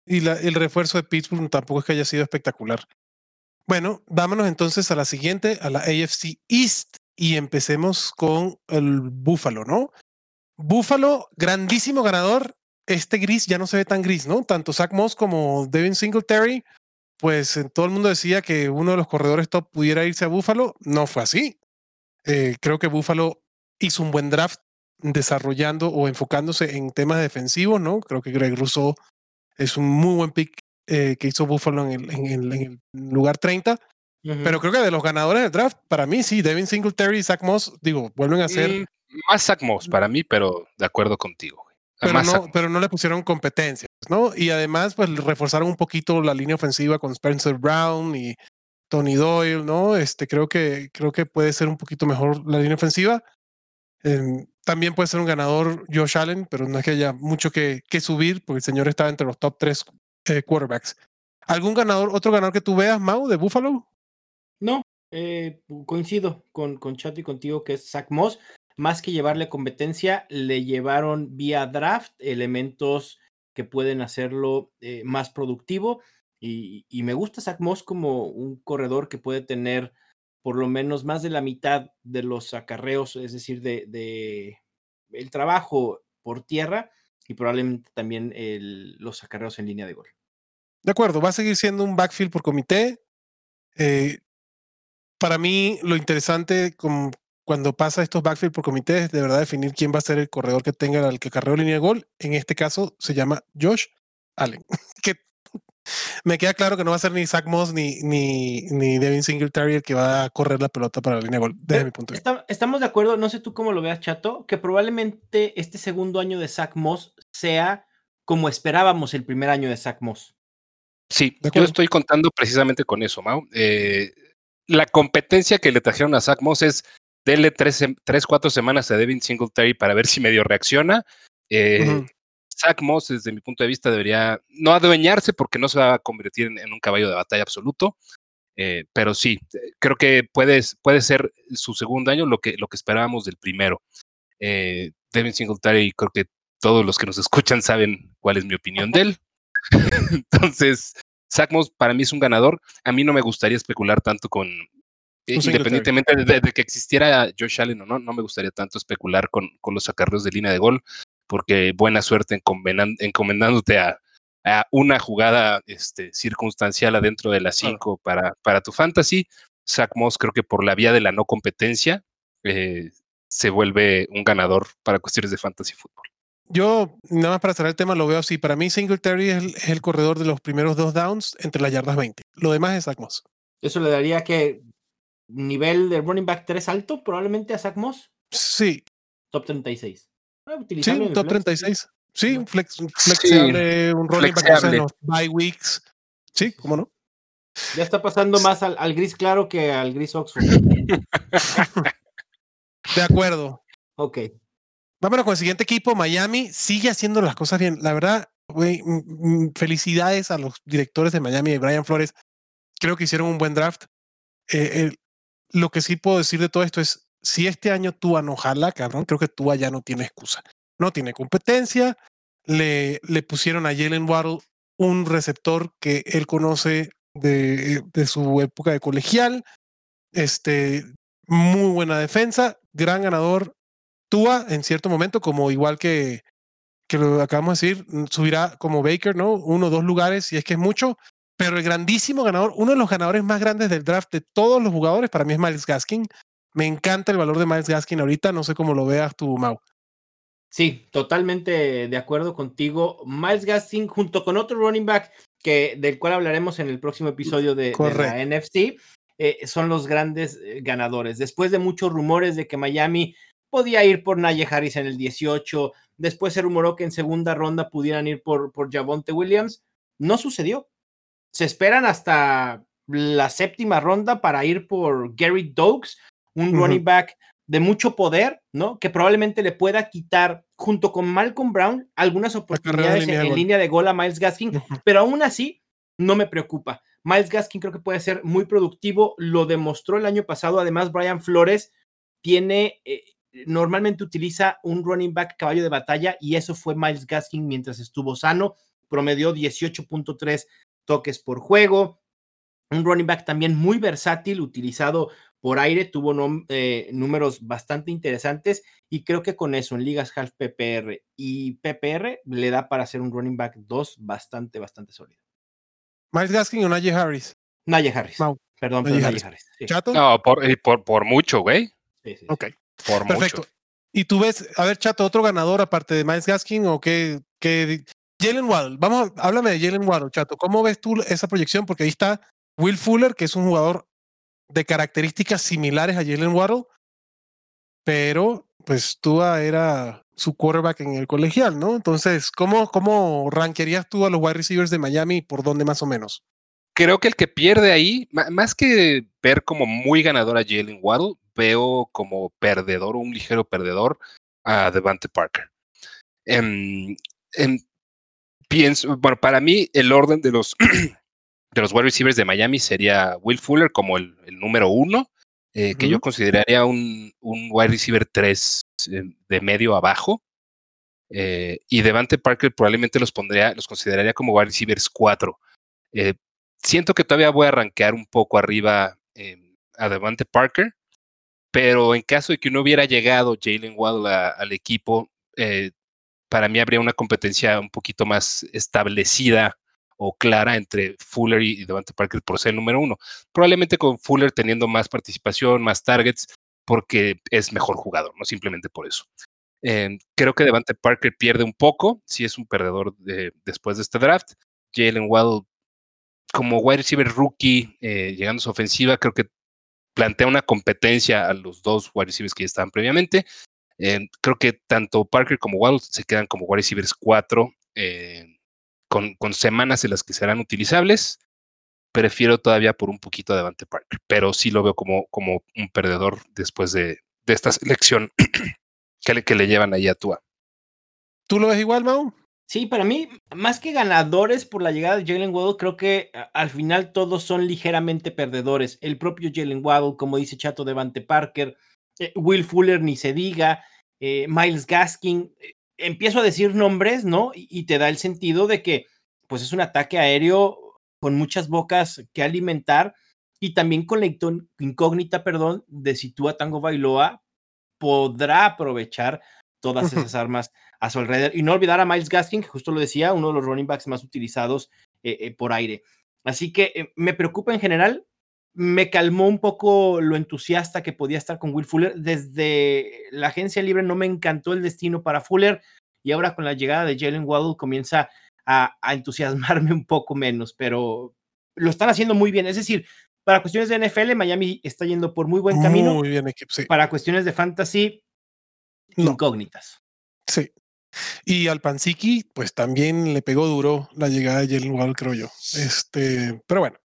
Speaker 2: Y la, el refuerzo de Pittsburgh tampoco es que haya sido espectacular. Bueno, vámonos entonces a la siguiente, a la A F C East, y empecemos con el Buffalo, ¿no? Buffalo, grandísimo ganador. Este gris ya no se ve tan gris, ¿no? Tanto Zach Moss como Devin Singletary, pues eh, todo el mundo decía que uno de los corredores top pudiera irse a Buffalo. No fue así. Eh, creo que Buffalo hizo un buen draft desarrollando o enfocándose en temas defensivos, ¿no? Creo que Greg Rousseau es un muy buen pick eh, que hizo Buffalo en el, en el, en el lugar treinta. Uh-huh. Pero creo que de los ganadores del draft, para mí sí, Devin Singletary y Zach Moss, digo, vuelven a ser...
Speaker 4: Mm, más Zach Moss para mí, pero de acuerdo contigo.
Speaker 2: Pero no, pero no le pusieron competencias, ¿no? Y además, pues reforzaron un poquito la línea ofensiva con Spencer Brown y Tony Doyle, ¿no? Este, creo que, creo que puede ser un poquito mejor la línea ofensiva. Eh, también puede ser un ganador Josh Allen, pero no es que haya mucho que, que subir, porque el señor estaba entre los top tres eh, quarterbacks. ¿Algún ganador, otro ganador que tú veas, Mau, de Buffalo?
Speaker 3: No, eh, coincido con, con Chato y contigo que es Zach Moss. Más que llevarle competencia, le llevaron vía draft elementos que pueden hacerlo eh, más productivo. Y, y me gusta Zach Moss como un corredor que puede tener por lo menos más de la mitad de los acarreos, es decir, de, de el trabajo por tierra y probablemente también el, los acarreos en línea de gol.
Speaker 2: De acuerdo, va a seguir siendo un backfield por comité. Eh, para mí, lo interesante con, cuando pasa estos backfield por comité es de verdad definir quién va a ser el corredor que tenga el que carreó línea de gol. En este caso se llama Josh Allen. que me queda claro que no va a ser ni Zach Moss ni, ni, ni Devin Singletary el que va a correr la pelota para la línea de gol, desde
Speaker 3: Pero
Speaker 2: mi punto de
Speaker 3: vista. Estamos de acuerdo, no sé tú cómo lo veas, Chato, que probablemente este segundo año de Zach Moss sea como esperábamos el primer año de Zach Moss.
Speaker 4: Sí, yo estoy contando precisamente con eso, Mau. Eh, la competencia que le trajeron a Zach Moss es denle tres, tres, cuatro semanas a Devin Singletary para ver si medio reacciona. Eh, uh-huh. Zach Moss, desde mi punto de vista, debería no adueñarse porque no se va a convertir en, en un caballo de batalla absoluto. Eh, pero sí, creo que puede, puede ser su segundo año lo que, lo que esperábamos del primero. Eh, Devin Singletary, creo que todos los que nos escuchan saben cuál es mi opinión de él. Entonces, Zach Moss para mí es un ganador. A mí no me gustaría especular tanto con, eh, independientemente de, de, de que existiera Josh Allen o no, no me gustaría tanto especular con, con los acarreos de línea de gol, porque buena suerte encomendando, encomendándote a, a una jugada este, circunstancial adentro de las cinco ah. para, para tu fantasy. Zach Moss creo que por la vía de la no competencia eh, se vuelve un ganador para cuestiones de fantasy fútbol.
Speaker 2: Yo, nada más para cerrar el tema, lo veo así. Para mí, Singletary es el, es el corredor de los primeros dos downs entre las yardas veinte. Lo demás es Zach Moss.
Speaker 3: ¿Eso le daría que nivel de running back tres alto probablemente a Zach Moss?
Speaker 2: Sí.
Speaker 3: Top treinta y seis.
Speaker 2: Ah, sí, un top treinta y seis. Sí, un flex, flexible, sí, un running
Speaker 4: flexible.
Speaker 2: back en los bye weeks. Sí, ¿cómo no?
Speaker 3: Ya está pasando más al, al gris claro que al gris Oxford.
Speaker 2: De acuerdo.
Speaker 3: Ok.
Speaker 2: Vámonos con el siguiente equipo. Miami sigue haciendo las cosas bien. La verdad, güey, felicidades a los directores de Miami y Brian Flores. Creo que hicieron un buen draft. Eh, eh, lo que sí puedo decir de todo esto es, si este año Tua no jala, cabrón, creo que Tua ya no tiene excusa. No tiene competencia. Le, le pusieron a Jalen Waddle un receptor que él conoce de, de su época de colegial. Este, muy buena defensa, gran ganador. Tua, en cierto momento, como igual que, que lo acabamos de decir, subirá como Baker, ¿no? Uno o dos lugares, si es que es mucho. Pero el grandísimo ganador, uno de los ganadores más grandes del draft de todos los jugadores, para mí es Myles Gaskin. Me encanta el valor de Myles Gaskin ahorita, no sé cómo lo veas tú, Mau.
Speaker 3: Sí, totalmente de acuerdo contigo. Myles Gaskin junto con otro running back que, del cual hablaremos en el próximo episodio de, de la N F C, eh, son los grandes eh, ganadores. Después de muchos rumores de que Miami podía ir por Najee Harris en el dieciocho, después se rumoró que en segunda ronda pudieran ir por, por Javonte Williams, no sucedió. Se esperan hasta la séptima ronda para ir por Gary Doakes, un uh-huh. running back de mucho poder, ¿no? Que probablemente le pueda quitar, junto con Malcolm Brown, algunas oportunidades en, en línea de gol a Myles Gaskin, uh-huh. pero aún así no me preocupa. Myles Gaskin creo que puede ser muy productivo, lo demostró el año pasado. Además, Brian Flores tiene, eh, normalmente utiliza un running back caballo de batalla, y eso fue Myles Gaskin mientras estuvo sano. promedió dieciocho punto tres toques por juego. Un running back también muy versátil, utilizado por aire, tuvo nom- eh, números bastante interesantes y creo que con eso en ligas half P P R y P P R le da para hacer un running back dos bastante, bastante sólido.
Speaker 2: Miles Gaskin o Najee Harris.
Speaker 3: Najee Harris.
Speaker 2: Mau.
Speaker 3: Perdón,
Speaker 2: Najee
Speaker 3: pero
Speaker 2: Harris.
Speaker 3: Najee Harris. Sí.
Speaker 2: ¿Chato?
Speaker 4: No, por, eh, por, por mucho, güey.
Speaker 3: Sí, sí, sí.
Speaker 2: Ok.
Speaker 4: Por
Speaker 2: Perfecto.
Speaker 4: mucho.
Speaker 2: Y tú ves, a ver, Chato, otro ganador aparte de Miles Gaskin o qué, qué Jalen Waddle. Vamos, a- háblame de Jalen Waddle, Chato. ¿Cómo ves tú esa proyección? Porque ahí está Will Fuller, que es un jugador de características similares a Jalen Waddle, pero pues Tua era su quarterback en el colegial, ¿no? Entonces, ¿cómo, cómo rankearías tú a los wide receivers de Miami y por dónde más o menos?
Speaker 4: Creo que el que pierde ahí, ma- más que ver como muy ganador a Jalen Waddle, veo como perdedor, un ligero perdedor a Devante Parker. Em, em, pienso, bueno, para mí el orden de los, de los wide receivers de Miami sería Will Fuller como el, el número uno, eh, que
Speaker 2: Ujú.
Speaker 4: yo consideraría un, un wide receiver tres eh, de medio abajo. Eh, y Devante Parker probablemente los pondría, los consideraría como wide receivers cuatro. Eh, siento que todavía voy a rankear un poco arriba eh, a Devante Parker, pero en caso de que no hubiera llegado Jalen Waddle a- al equipo, eh, para mí habría una competencia un poquito más establecida o clara entre Fuller y Devante Parker por ser el número uno. Probablemente con Fuller teniendo más participación, más targets, porque es mejor jugador, no simplemente por eso. Eh, creo que Devante Parker pierde un poco, si es un perdedor de, después de este draft. Jalen Waddle, como wide receiver rookie, eh, llegando a su ofensiva, creo que plantea una competencia a los dos wide receivers que ya estaban previamente. Eh, creo que tanto Parker como Waddle se quedan como wide receivers cuatro, eh, con, con semanas en las que serán utilizables. Prefiero todavía por un poquito a Devante Parker, pero sí lo veo como, como un perdedor después de, de esta selección que le, que le llevan ahí a Tua.
Speaker 2: ¿Tú lo ves igual, Mau?
Speaker 3: Sí, para mí, más que ganadores por la llegada de Jalen Waddle, creo que a- al final todos son ligeramente perdedores. El propio Jalen Waddle, como dice Chato, Devante Parker, eh, Will Fuller, ni se diga, eh, Miles Gaskin. eh, empiezo a decir nombres, ¿no? Y, y te da el sentido de que, pues, es un ataque aéreo con muchas bocas que alimentar y también con la incó- incógnita, perdón, de si Tua Tango Bailoa podrá aprovechar todas esas armas a su alrededor. Y no olvidar a Miles Gaskin, que justo lo decía, uno de los running backs más utilizados eh, eh, por aire. Así que eh, me preocupa en general. Me calmó un poco lo entusiasta que podía estar con Will Fuller. Desde la agencia libre no me encantó el destino para Fuller y ahora con la llegada de Jalen Waddle comienza a, a entusiasmarme un poco menos, pero lo están haciendo muy bien. Es decir, para cuestiones de N F L, Miami está yendo por muy buen camino.
Speaker 2: Muy bien, equipo, sí.
Speaker 3: Para cuestiones de fantasy,
Speaker 2: No,
Speaker 3: incógnitas.
Speaker 2: sí. Y al Pansiki, pues también le pegó duro la llegada de Jalen Waddle, creo yo. Este, pero bueno.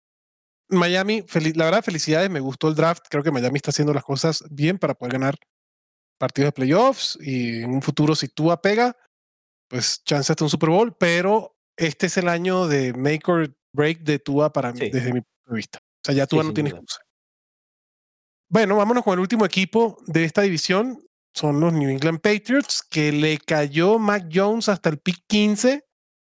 Speaker 2: Miami, feliz, la verdad, felicidades, me gustó el draft. Creo que Miami está haciendo las cosas bien para poder ganar partidos de playoffs y en un futuro, si Tua pega, pues chance hasta un Super Bowl. Pero este es el año de make or break de Tua para mí,
Speaker 3: Sí.
Speaker 2: desde mi punto de vista. O sea, ya
Speaker 3: Sí,
Speaker 2: Tua no
Speaker 3: sin
Speaker 2: tiene
Speaker 3: duda.
Speaker 2: excusa. Bueno, vámonos con el último equipo de esta división. Son los New England Patriots, que le cayó Mac Jones hasta el pick quince.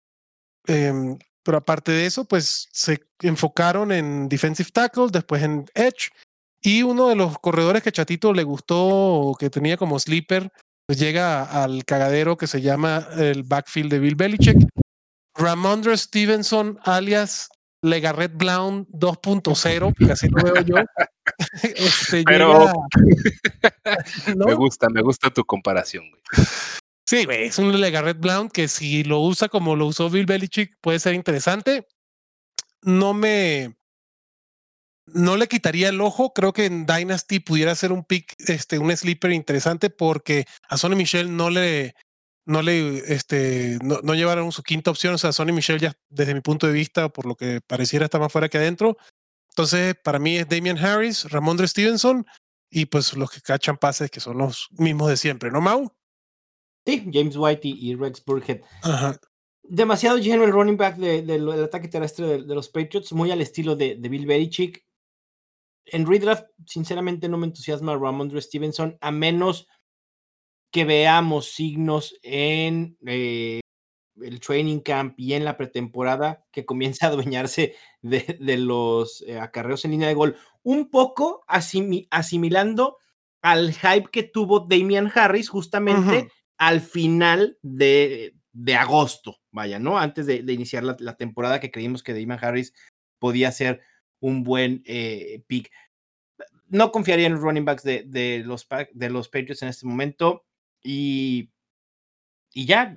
Speaker 2: Eh, pero aparte de eso, pues se enfocaron en defensive tackle, después en edge. Y uno de los corredores que Chatito le gustó, que tenía como sleeper, pues llega al cagadero que se llama el backfield de Bill Belichick. Ramondre Stevenson, alias Legarrette Blount dos punto cero, porque así lo veo yo. este,
Speaker 4: Pero
Speaker 2: llega,
Speaker 4: me
Speaker 2: ¿no?
Speaker 4: gusta, me gusta tu comparación, güey.
Speaker 2: Sí, güey, es un Legarrette Blount que si lo usa como lo usó Bill Belichick puede ser interesante. No me... No le quitaría el ojo. Creo que en Dynasty pudiera ser un pick, este, un sleeper interesante porque a Sonny Michel no le, no le, este, no, no llevaron su quinta opción. O sea, Sonny Michel ya, desde mi punto de vista, por lo que pareciera está más fuera que adentro. Entonces, para mí es Damian Harris, Ramondre Stevenson y pues los que cachan pases que son los mismos de siempre, ¿no, Mau?
Speaker 3: Sí, James White y, y Rex Burkhead.
Speaker 2: Ajá.
Speaker 3: Demasiado lleno el running back de, de, del ataque terrestre de, de los Patriots, muy al estilo de, de Bill Belichick. En redraft, sinceramente, no me entusiasma Ramondre Stevenson, a menos que veamos signos en eh, el training camp y en la pretemporada, que comienza a adueñarse de, de los eh, acarreos en línea de gol, un poco asimi- asimilando al hype que tuvo Damian Harris justamente uh-huh. al final de, de agosto, vaya, ¿no? Antes de, de iniciar la, la temporada, que creímos que Damian Harris podía ser un buen eh, pick. No confiaría en los running backs de, de, los, de los Patriots en este momento y, y ya.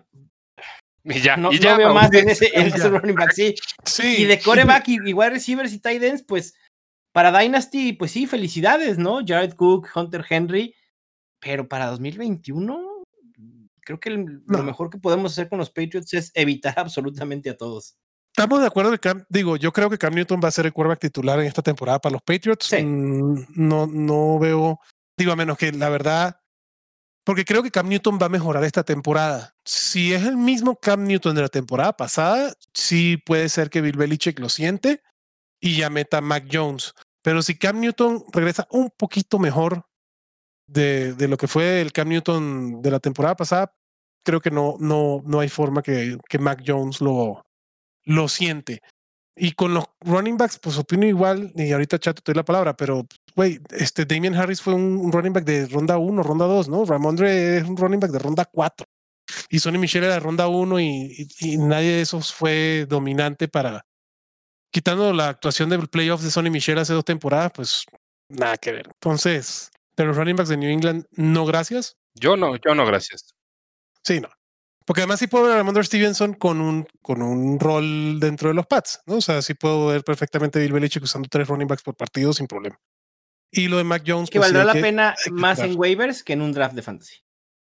Speaker 4: Y ya,
Speaker 3: no,
Speaker 4: y ya
Speaker 3: no veo más en ese, en
Speaker 2: ya.
Speaker 3: ese running back, sí.
Speaker 2: sí.
Speaker 3: Y de quarterback y, y wide receivers y tight ends, pues para Dynasty, pues sí, felicidades, ¿no? Jared Cook, Hunter Henry, pero para dos mil veintiuno, creo que el, no. lo mejor que podemos hacer con los Patriots es evitar absolutamente a todos.
Speaker 2: Estamos de acuerdo que Cam, digo, yo creo que Cam Newton va a ser el quarterback titular en esta temporada para los Patriots.
Speaker 3: Sí.
Speaker 2: Mm, no, no veo, digo, a menos que la verdad, porque creo que Cam Newton va a mejorar esta temporada. Si es el mismo Cam Newton de la temporada pasada, sí puede ser que Bill Belichick lo siente y ya meta a Mac Jones. Pero si Cam Newton regresa un poquito mejor de, de lo que fue el Cam Newton de la temporada pasada, creo que no, no, no hay forma que, que Mac Jones lo, lo siente. Y con los running backs, pues opino igual, y ahorita Chato te doy la palabra, pero güey, este Damian Harris fue un, un running back de ronda uno, ronda dos, ¿no? Ramondre es un running back de ronda cuatro. Y Sonny Michel era de ronda uno y, y, y nadie de esos fue dominante para, quitando la actuación del playoffs de Sonny Michel hace dos temporadas, pues nada que ver. Entonces, de los running backs de New England, no gracias.
Speaker 4: Yo no, yo no gracias.
Speaker 2: Sí, no. Porque además sí puedo ver a Ramondre Stevenson con un, con un rol dentro de los Pats, ¿no? O sea, sí puedo ver perfectamente a Bill Belichick usando tres running backs por partido sin problema. Y lo de Mac Jones...
Speaker 3: Que
Speaker 2: pues,
Speaker 3: valdrá
Speaker 2: sí
Speaker 3: la
Speaker 2: que,
Speaker 3: pena más en waivers que en un draft de fantasy.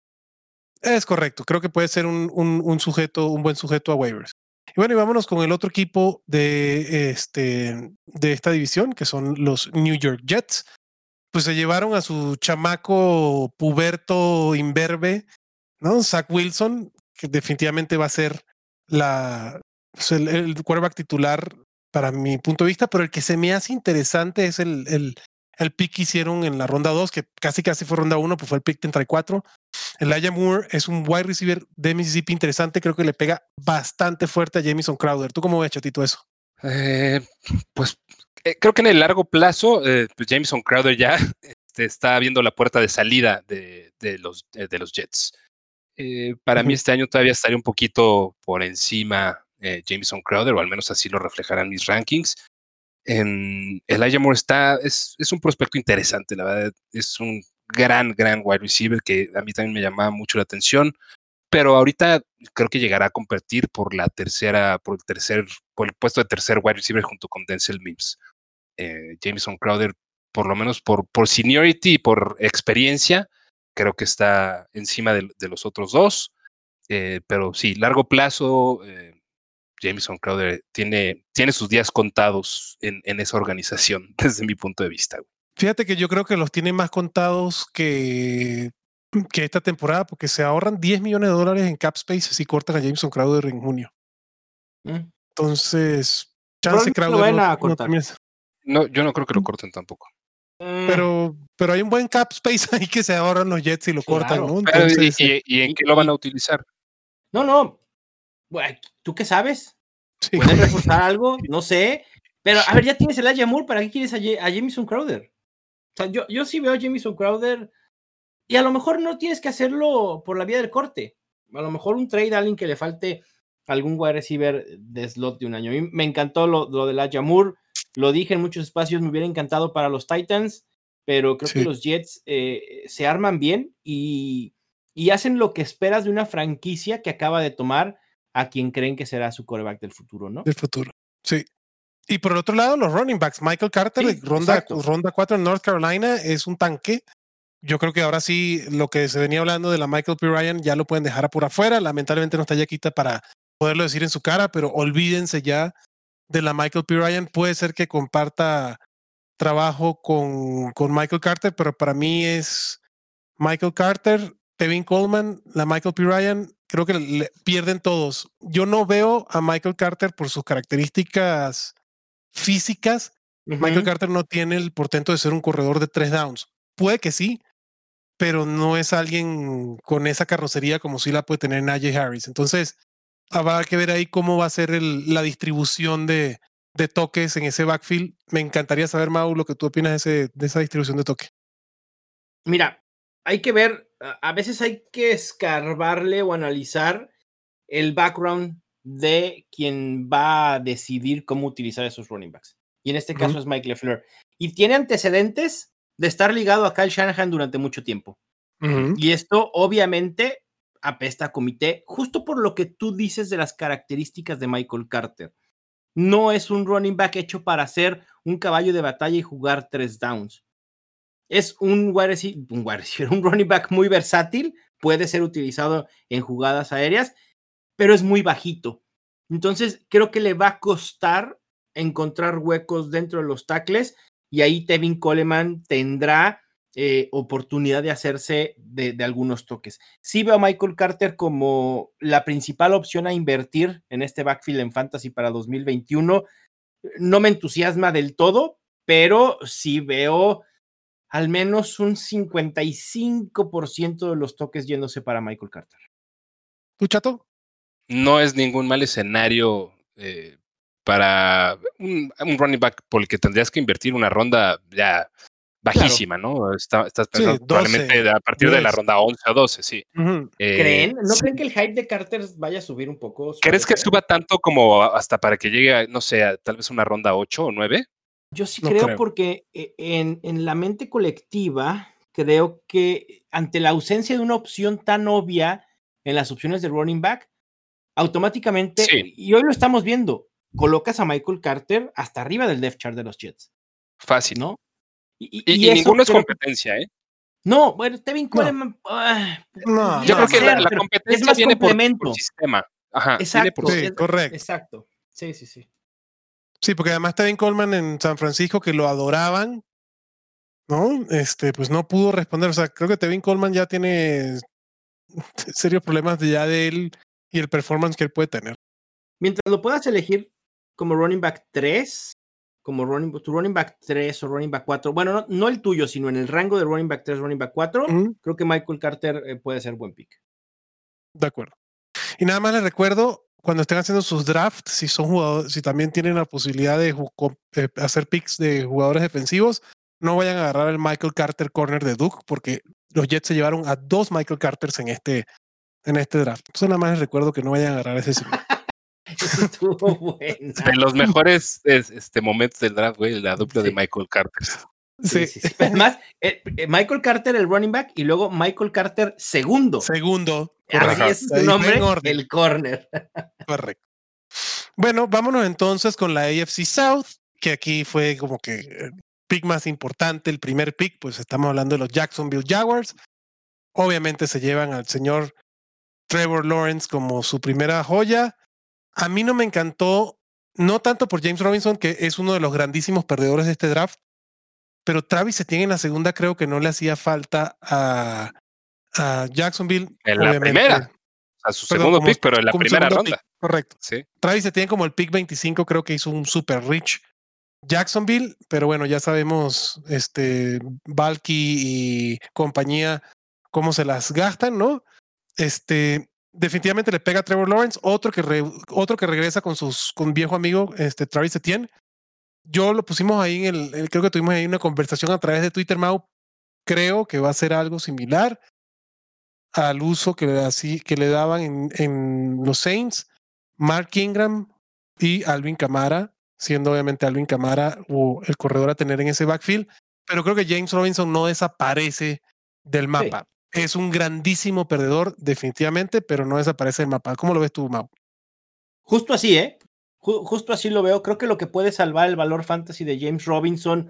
Speaker 2: Es correcto. Creo que puede ser un, un, un sujeto, un buen sujeto a waivers. Y bueno, y vámonos con el otro equipo de, este, de esta división, que son los New York Jets. Pues se llevaron a su chamaco puberto imberbe, ¿no? Zach Wilson, que definitivamente va a ser la, pues el, el quarterback titular para mi punto de vista, pero el que se me hace interesante es el, el, el pick que hicieron en la ronda dos, que casi casi fue ronda uno, pues fue el pick treinta y cuatro. Elijah Moore es un wide receiver de Mississippi interesante, creo que le pega bastante fuerte a Jamison Crowder. ¿Tú cómo ves, Chatito, eso?
Speaker 4: Eh, pues eh, creo que en el largo plazo, eh, pues Jamison Crowder ya este, está viendo la puerta de salida de, de, los, de, de los Jets. Eh, para uh-huh. mí este año todavía estaría un poquito por encima eh, Jamison Crowder, o al menos así lo reflejarán mis rankings. En Elijah Moore está, es, es un prospecto interesante, la verdad, es un gran, gran wide receiver que a mí también me llamaba mucho la atención, pero ahorita creo que llegará a competir por la tercera, por el tercer, por el puesto de tercer wide receiver junto con Denzel Mims. Eh, Jamison Crowder, por lo menos por, por seniority y por experiencia, creo que está encima de, de los otros dos, eh, pero sí, largo plazo, eh, Jamison Crowder tiene, tiene sus días contados en, en esa organización, desde mi punto de vista.
Speaker 2: Fíjate que yo creo que los tiene más contados que, que esta temporada, porque se ahorran diez millones de dólares en cap space si cortan a Jamison Crowder en junio. Mm. Entonces, chance Crowder
Speaker 3: no,
Speaker 2: no,
Speaker 3: no,
Speaker 4: no, yo no creo que lo corten tampoco.
Speaker 2: Pero, pero hay un buen cap space ahí que se ahorran los Jets y lo claro, cortan, ¿no?
Speaker 4: Entonces, ¿y, y, ¿Y en qué lo van a utilizar?
Speaker 3: No, no. Bueno, ¿tú qué sabes? Sí. ¿Pueden reforzar algo? No sé. Pero, a ver, ya tienes el Elijah Moore, ¿para qué quieres a, a Jamison Crowder? O sea, yo, yo sí veo a Jamison Crowder y a lo mejor no tienes que hacerlo por la vía del corte. A lo mejor un trade a alguien que le falte algún wide receiver de slot de un año. A mí me encantó lo, lo de Elijah Moore. Lo dije en muchos espacios, me hubiera encantado para los Titans, pero creo sí. que los Jets eh, se arman bien y, y hacen lo que esperas de una franquicia que acaba de tomar a quien creen que será su quarterback del futuro, ¿no?
Speaker 2: Del futuro, sí. Y por el otro lado, los running backs. Michael Carter, sí, ronda, ronda cuatro en North Carolina, es un tanque. Yo creo que ahora sí, lo que se venía hablando de la Michael P. Ryan ya lo pueden dejar por afuera. Lamentablemente no está Yaquita para poderlo decir en su cara, pero olvídense ya de la Michael P. Ryan. Puede ser que comparta trabajo con, con Michael Carter, pero para mí es Michael Carter, Kevin Coleman, la Michael P. Ryan. Creo que le pierden todos. Yo no veo a Michael Carter por sus características físicas. Uh-huh. Michael Carter no tiene el portento de ser un corredor de tres downs. Puede que sí, pero no es alguien con esa carrocería como sí la puede tener Najee Harris. Entonces, habrá que ver ahí cómo va a ser el, la distribución de, de toques en ese backfield. Me encantaría saber, Mau, lo que tú opinas de, ese, de esa distribución de toque.
Speaker 3: Mira, hay que ver, a veces hay que escarbarle o analizar el background de quien va a decidir cómo utilizar esos running backs. Y en este uh-huh. caso es Mike LeFleur. Y tiene antecedentes de estar ligado a Kyle Shanahan durante mucho tiempo. Uh-huh. Y esto obviamente apesta a comité, justo por lo que tú dices de las características de Michael Carter. No es un running back hecho para ser un caballo de batalla y jugar tres downs. Es un wide receiver, un, wide receiver, un running back muy versátil, puede ser utilizado en jugadas aéreas, pero es muy bajito. Entonces, creo que le va a costar encontrar huecos dentro de los tackles y ahí Tevin Coleman tendrá eh, oportunidad de hacerse de, de algunos toques. Sí veo a Michael Carter como la principal opción a invertir en este backfield en Fantasy para dos mil veintiuno. No me entusiasma del todo, pero sí veo al menos un cincuenta y cinco por ciento de los toques yéndose para Michael Carter.
Speaker 2: ¿Tú, Chato?
Speaker 4: No es ningún mal escenario eh, para un, un running back por el que tendrías que invertir una ronda ya bajísima, claro. ¿no? Está, estás pensando sí, doce, probablemente a partir diez. De la ronda once o doce, sí.
Speaker 3: Uh-huh. Eh, ¿Creen? ¿No sí. creen que el hype de Carter vaya a subir un poco?
Speaker 4: ¿Crees que suba tanto como hasta para que llegue, a, no sé, a, tal vez una ronda ocho o nueve?
Speaker 3: Yo sí no creo, creo porque en, en la mente colectiva creo que ante la ausencia de una opción tan obvia en las opciones de running back, automáticamente, sí. y hoy lo estamos viendo, colocas a Michael Carter hasta arriba del depth chart de los Jets.
Speaker 4: Fácil.
Speaker 3: ¿No?
Speaker 4: Y, y, y, y ninguno es competencia, que... ¿eh?
Speaker 3: No, bueno, Tevin Coleman.
Speaker 2: No. Uh, no,
Speaker 4: yo
Speaker 2: no,
Speaker 4: creo que
Speaker 2: no,
Speaker 4: la, la competencia
Speaker 3: es más
Speaker 4: viene
Speaker 3: complemento.
Speaker 4: Por, por sistema. Ajá,
Speaker 3: exacto.
Speaker 4: Por...
Speaker 2: Sí, correcto.
Speaker 3: Exacto. Sí, sí, sí.
Speaker 2: Sí, porque además Tevin Coleman en San Francisco, que lo adoraban, ¿no? Este, pues no pudo responder. O sea, creo que Tevin Coleman ya tiene serios problemas de ya de él y el performance que él puede tener.
Speaker 3: Mientras lo puedas elegir como running back tres, como running, tu running back tres o running back cuatro, bueno, no, no el tuyo, sino en el rango de running back tres, running back cuatro, uh-huh. creo que Michael Carter eh, puede ser buen pick.
Speaker 2: De acuerdo. Y nada más les recuerdo, cuando estén haciendo sus drafts, si son jugadores, si también tienen la posibilidad de, de hacer picks de jugadores defensivos, no vayan a agarrar el Michael Carter corner de Duke, porque los Jets se llevaron a dos Michael Carters en este, en este draft. Entonces nada más les recuerdo que no vayan a agarrar ese segundo.
Speaker 3: Eso estuvo bueno.
Speaker 4: De los mejores este, momentos del draft, güey, la dupla sí. de Michael Carter.
Speaker 3: Sí, sí, sí. Además, eh, Michael Carter, el running back, y luego Michael Carter, segundo.
Speaker 2: Segundo.
Speaker 3: Así es su nombre, el corner.
Speaker 2: Correcto. Bueno, vámonos entonces con la A F C South, que aquí fue como que el pick más importante, el primer pick, pues estamos hablando de los Jacksonville Jaguars. Obviamente se llevan al señor Trevor Lawrence como su primera joya. A mí no me encantó, no tanto por James Robinson, que es uno de los grandísimos perdedores de este draft, pero Travis Etienne en la segunda creo que no le hacía falta a, a Jacksonville.
Speaker 4: En la primera, a su Perdón, segundo pick, pero en la primera ronda.
Speaker 2: Pick, correcto.
Speaker 4: Sí.
Speaker 2: Travis Etienne como el pick veinticinco creo que hizo un super rich Jacksonville, pero bueno, ya sabemos este Balky y compañía cómo se las gastan, ¿no? Este... Definitivamente le pega a Trevor Lawrence, otro que, re, otro que regresa con sus con viejo amigo este, Travis Etienne. Yo lo pusimos ahí en el, el, creo que tuvimos ahí una conversación a través de Twitter, Mau. Creo que va a ser algo similar al uso que, así, que le daban en, en los Saints, Mark Ingram y Alvin Kamara, siendo obviamente Alvin Kamara o el corredor a tener en ese backfield. Pero creo que James Robinson no desaparece del mapa. Sí. Es un grandísimo perdedor, definitivamente, pero no desaparece del mapa. ¿Cómo lo ves tú, Mau?
Speaker 3: Justo así, ¿eh? Justo así lo veo. Creo que lo que puede salvar el valor fantasy de James Robinson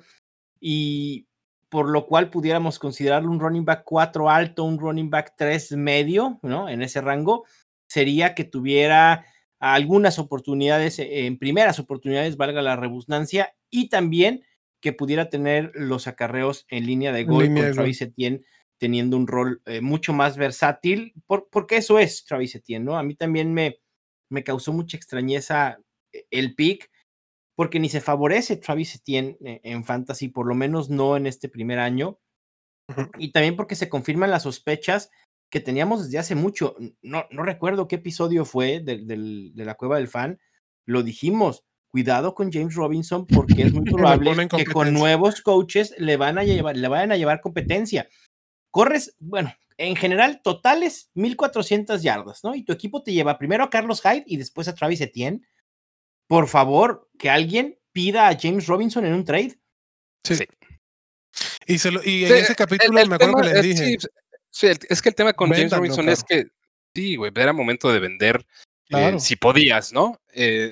Speaker 3: y por lo cual pudiéramos considerarlo un running back cuatro alto, un running back tres medio, ¿no? En ese rango, sería que tuviera algunas oportunidades, en primeras oportunidades, valga la redundancia, y también que pudiera tener los acarreos en línea de gol con Travis Etienne teniendo un rol eh, mucho más versátil, por, porque eso es Travis Etienne, ¿no? A mí también me, me causó mucha extrañeza el pick, porque ni se favorece Travis Etienne en fantasy, por lo menos no en este primer año, uh-huh. y también porque se confirman las sospechas que teníamos desde hace mucho. No, no recuerdo qué episodio fue de, de, de la Cueva del Fan. Lo dijimos, cuidado con James Robinson porque es muy probable que con nuevos coaches le, van a llevar, le vayan a llevar competencia. Corres, bueno, en general, totales mil cuatrocientas yardas, ¿no? Y tu equipo te lleva primero a Carlos Hyde y después a Travis Etienne. Por favor, que alguien pida a James Robinson en un trade.
Speaker 2: Sí. sí. Y, se lo, y en sí, ese capítulo
Speaker 4: el, el
Speaker 2: me acuerdo
Speaker 4: tema,
Speaker 2: que les dije.
Speaker 4: Sí, sí, es que el tema con
Speaker 2: Véndalo,
Speaker 4: James Robinson
Speaker 2: claro.
Speaker 4: es que, sí, güey, era momento de vender.
Speaker 2: Claro.
Speaker 4: Eh, si podías, ¿no? Eh,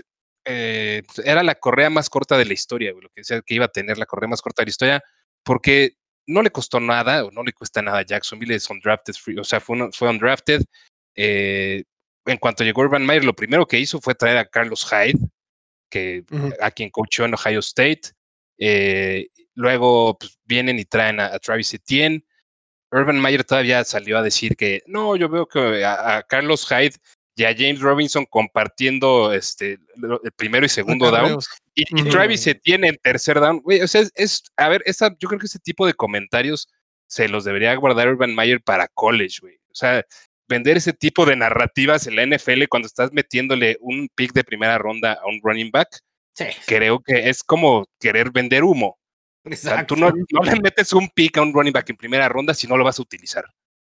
Speaker 4: eh, era la correa más corta de la historia, güey, lo que decía que iba a tener la correa más corta de la historia, porque no le costó nada, o no le cuesta nada a Jacksonville, es undrafted free, o sea, fue, un, fue undrafted. Eh, en cuanto llegó Urban Meyer, lo primero que hizo fue traer a Carlos Hyde, que, uh-huh. a quien coachó en Ohio State. Eh, luego pues, vienen y traen a, a Travis Etienne. Urban Meyer todavía salió a decir que no, yo veo que a, a Carlos Hyde y a James Robinson compartiendo este, el primero y segundo down, y, y uh-huh. Travis Etienne en tercer down. Güey, o sea, es, es, a ver, esa, yo creo que ese tipo de comentarios se los debería guardar Urban Meyer para college, güey. O sea, vender ese tipo de narrativas en la N F L cuando estás metiéndole un pick de primera ronda a un running back, sí. creo que es como querer vender humo. O sea, tú no, no le metes un pick a un running back en primera ronda si no lo vas a utilizar.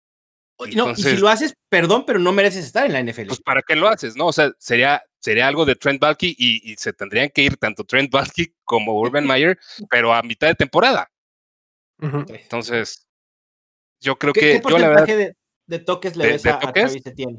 Speaker 3: No, Entonces, y si lo haces, perdón, pero no mereces estar en la N F L.
Speaker 4: Pues ¿para qué lo haces? ¿No? O sea, sería, sería algo de Trent Baalke y, y se tendrían que ir tanto Trent Baalke como Urban Meyer, pero a mitad de temporada. Uh-huh. Entonces, yo creo
Speaker 3: ¿Qué,
Speaker 4: que...
Speaker 3: ¿Qué porcentaje
Speaker 4: yo, la verdad,
Speaker 3: de, de toques le de, ves de a, toques? a Travis Etienne?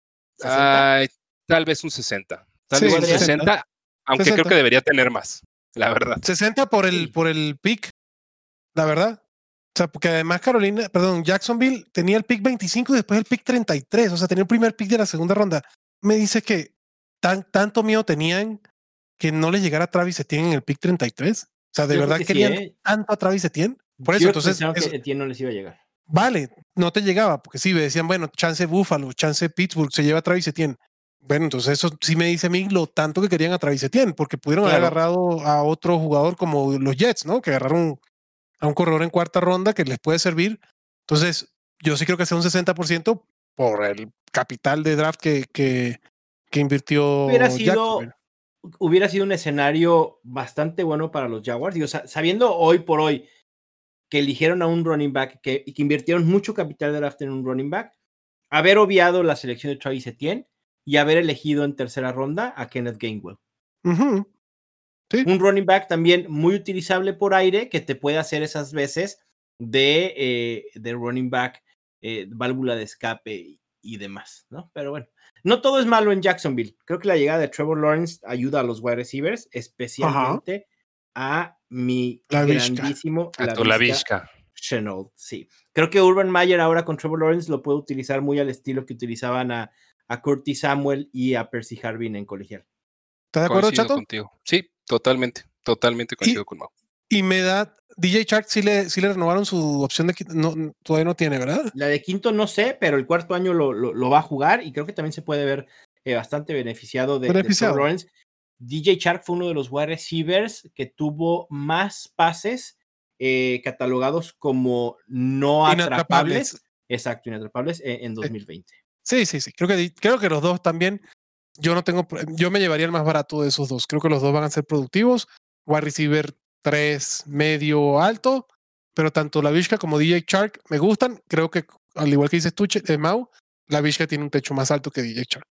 Speaker 4: Uh, tal vez un sesenta. Tal sí, vez un sesenta, sesenta, aunque sesenta. Creo que debería tener más, la verdad.
Speaker 2: sesenta por el, por el pick, la verdad. O sea, porque además Carolina, perdón, Jacksonville tenía el pick veinticinco y después el pick treinta y tres. O sea, tenía el primer pick de la segunda ronda. Me dice que tan, tanto miedo tenían que no les llegara a Travis Etienne en el pick treinta y tres. O sea, de Yo verdad que querían sí, ¿eh? tanto a Travis Etienne. Por eso,
Speaker 3: Yo
Speaker 2: entonces.
Speaker 3: Pensaron
Speaker 2: eso,
Speaker 3: que Etienne no les iba a llegar.
Speaker 2: Vale, no te llegaba, porque sí, me decían, bueno, chance Buffalo, chance Pittsburgh, se lleva a Travis Etienne. Bueno, entonces eso sí me dice a mí lo tanto que querían a Travis Etienne, porque pudieron claro. haber agarrado a otro jugador como los Jets, ¿no? Que agarraron a un corredor en cuarta ronda que les puede servir. Entonces, yo sí creo que sea un sesenta por ciento por el capital de draft que, que, que invirtió
Speaker 3: hubiera sido, hubiera sido un escenario bastante bueno para los Jaguars. Digo, sabiendo hoy por hoy que eligieron a un running back que, y que invirtieron mucho capital de draft en un running back, haber obviado la selección de Travis Etienne y haber elegido en tercera ronda a Kenneth Gainwell.
Speaker 2: Uh-huh. ¿Sí?
Speaker 3: Un running back también muy utilizable por aire que te puede hacer esas veces de, eh, de running back, eh, válvula de escape y, y demás, ¿no? Pero bueno, no todo es malo en Jacksonville. Creo que la llegada de Trevor Lawrence ayuda a los wide receivers, especialmente Ajá. a mi
Speaker 2: la
Speaker 3: grandísimo
Speaker 4: a la Vizca
Speaker 3: Shenault. Sí, creo que Urban Meyer ahora con Trevor Lawrence lo puede utilizar muy al estilo que utilizaban a, a Curtis Samuel y a Percy Harvin en colegial.
Speaker 2: ¿Estás de acuerdo,
Speaker 4: coincido
Speaker 2: Chato?
Speaker 4: Contigo. Sí, totalmente, totalmente coincido
Speaker 2: y,
Speaker 4: con Mau.
Speaker 2: Y me da, D J Chark sí le, sí le renovaron su opción de no, todavía no tiene, ¿verdad?
Speaker 3: La de quinto no sé, pero el cuarto año lo, lo, lo va a jugar y creo que también se puede ver eh, bastante beneficiado de,
Speaker 2: beneficiado.
Speaker 3: de Trevor Lawrence. D J Chark fue uno de los wide receivers que tuvo más pases eh, catalogados como no atrapables.
Speaker 2: Inatrapables.
Speaker 3: Exacto, inatrapables en, en dos mil veinte.
Speaker 2: Sí, sí, sí. Creo que, creo que los dos también. Yo no tengo, yo me llevaría el más barato de esos dos. Creo que los dos van a ser productivos. Wide receiver tres, medio, alto. Pero tanto la Vizca como D J Chark me gustan. Creo que, al igual que dices tú, eh, Mau, la Vizca tiene un techo más alto que D J Chark.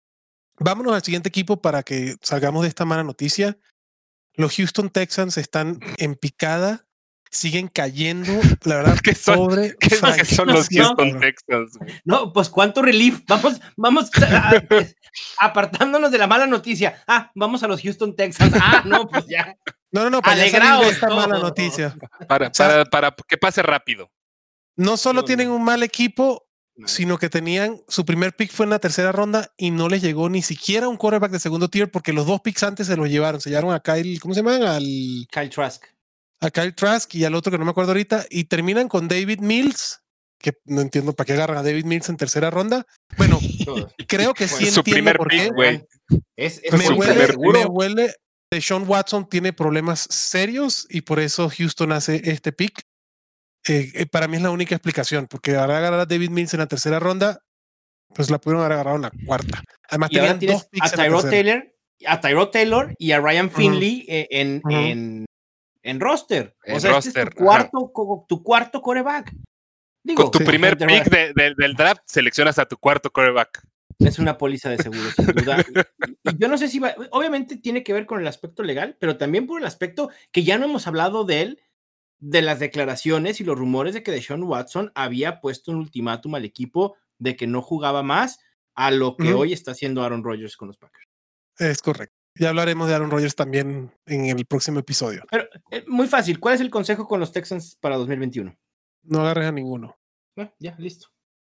Speaker 2: Vámonos al siguiente equipo para que salgamos de esta mala noticia. Los Houston Texans están en picada. Siguen cayendo, la verdad,
Speaker 4: ¿Qué son,
Speaker 2: pobre.
Speaker 4: ¿qué es lo que son los Houston
Speaker 3: no,
Speaker 4: Texans?
Speaker 3: No, pues cuánto relief. Vamos, vamos a, a, apartándonos de la mala noticia. Ah, vamos a los Houston Texans. Ah, no, pues ya.
Speaker 2: No, no, no, para
Speaker 3: Alegraos
Speaker 2: esta
Speaker 3: todo.
Speaker 2: mala noticia.
Speaker 4: Para,
Speaker 2: o sea,
Speaker 4: para, para que pase rápido.
Speaker 2: No solo
Speaker 3: no,
Speaker 2: tienen
Speaker 3: no.
Speaker 2: un mal equipo,
Speaker 3: no.
Speaker 2: sino que tenían su primer pick fue en la tercera ronda y no les llegó ni siquiera un quarterback de segundo tier porque los dos picks antes se los llevaron. Se llevaron a Kyle, ¿cómo se llaman? Al
Speaker 3: Kyle Trask.
Speaker 2: A Kyle Trask y al otro que no me acuerdo ahorita. Y terminan con David Mills, que no entiendo para qué agarran a David Mills en tercera ronda. Bueno, creo que sí
Speaker 4: su
Speaker 2: entiendo por
Speaker 4: pick,
Speaker 2: qué.
Speaker 4: Wey.
Speaker 3: Es, es
Speaker 2: me, huele,
Speaker 3: seguro.
Speaker 2: me huele Deshaun Watson tiene problemas serios y por eso Houston hace este pick. Eh, eh, para mí es la única explicación, porque ahora agarrar a David Mills en la tercera ronda, pues la pudieron haber agarrado en la cuarta. Además,
Speaker 3: Y ahora
Speaker 2: tenían
Speaker 3: tienes
Speaker 2: dos picks
Speaker 3: a
Speaker 2: en la
Speaker 3: Tyrod
Speaker 2: tercera.
Speaker 3: Taylor, a Tyrod Taylor y a Ryan Finley uh-huh. en,
Speaker 2: uh-huh.
Speaker 3: en, en roster.
Speaker 4: En
Speaker 3: o sea,
Speaker 4: roster,
Speaker 3: este es tu cuarto, co, tu cuarto quarterback. Digo,
Speaker 4: con tu sí, primer de pick de, de, del draft, seleccionas a tu cuarto quarterback.
Speaker 3: Es una póliza de seguro, sin duda. Y, y yo no sé si va, obviamente tiene que ver con el aspecto legal, pero también por el aspecto que ya no hemos hablado de él, de las declaraciones y los rumores de que Deshaun Watson había puesto un ultimátum al equipo de que no jugaba más a lo que uh-huh. hoy está haciendo Aaron Rodgers con los Packers.
Speaker 2: Es correcto. Ya hablaremos de Aaron Rodgers también en el próximo episodio.
Speaker 3: Pero eh, muy fácil. ¿Cuál es el consejo con los Texans para dos mil veintiuno?
Speaker 2: No agarres a ninguno.
Speaker 3: Ah, ya, listo.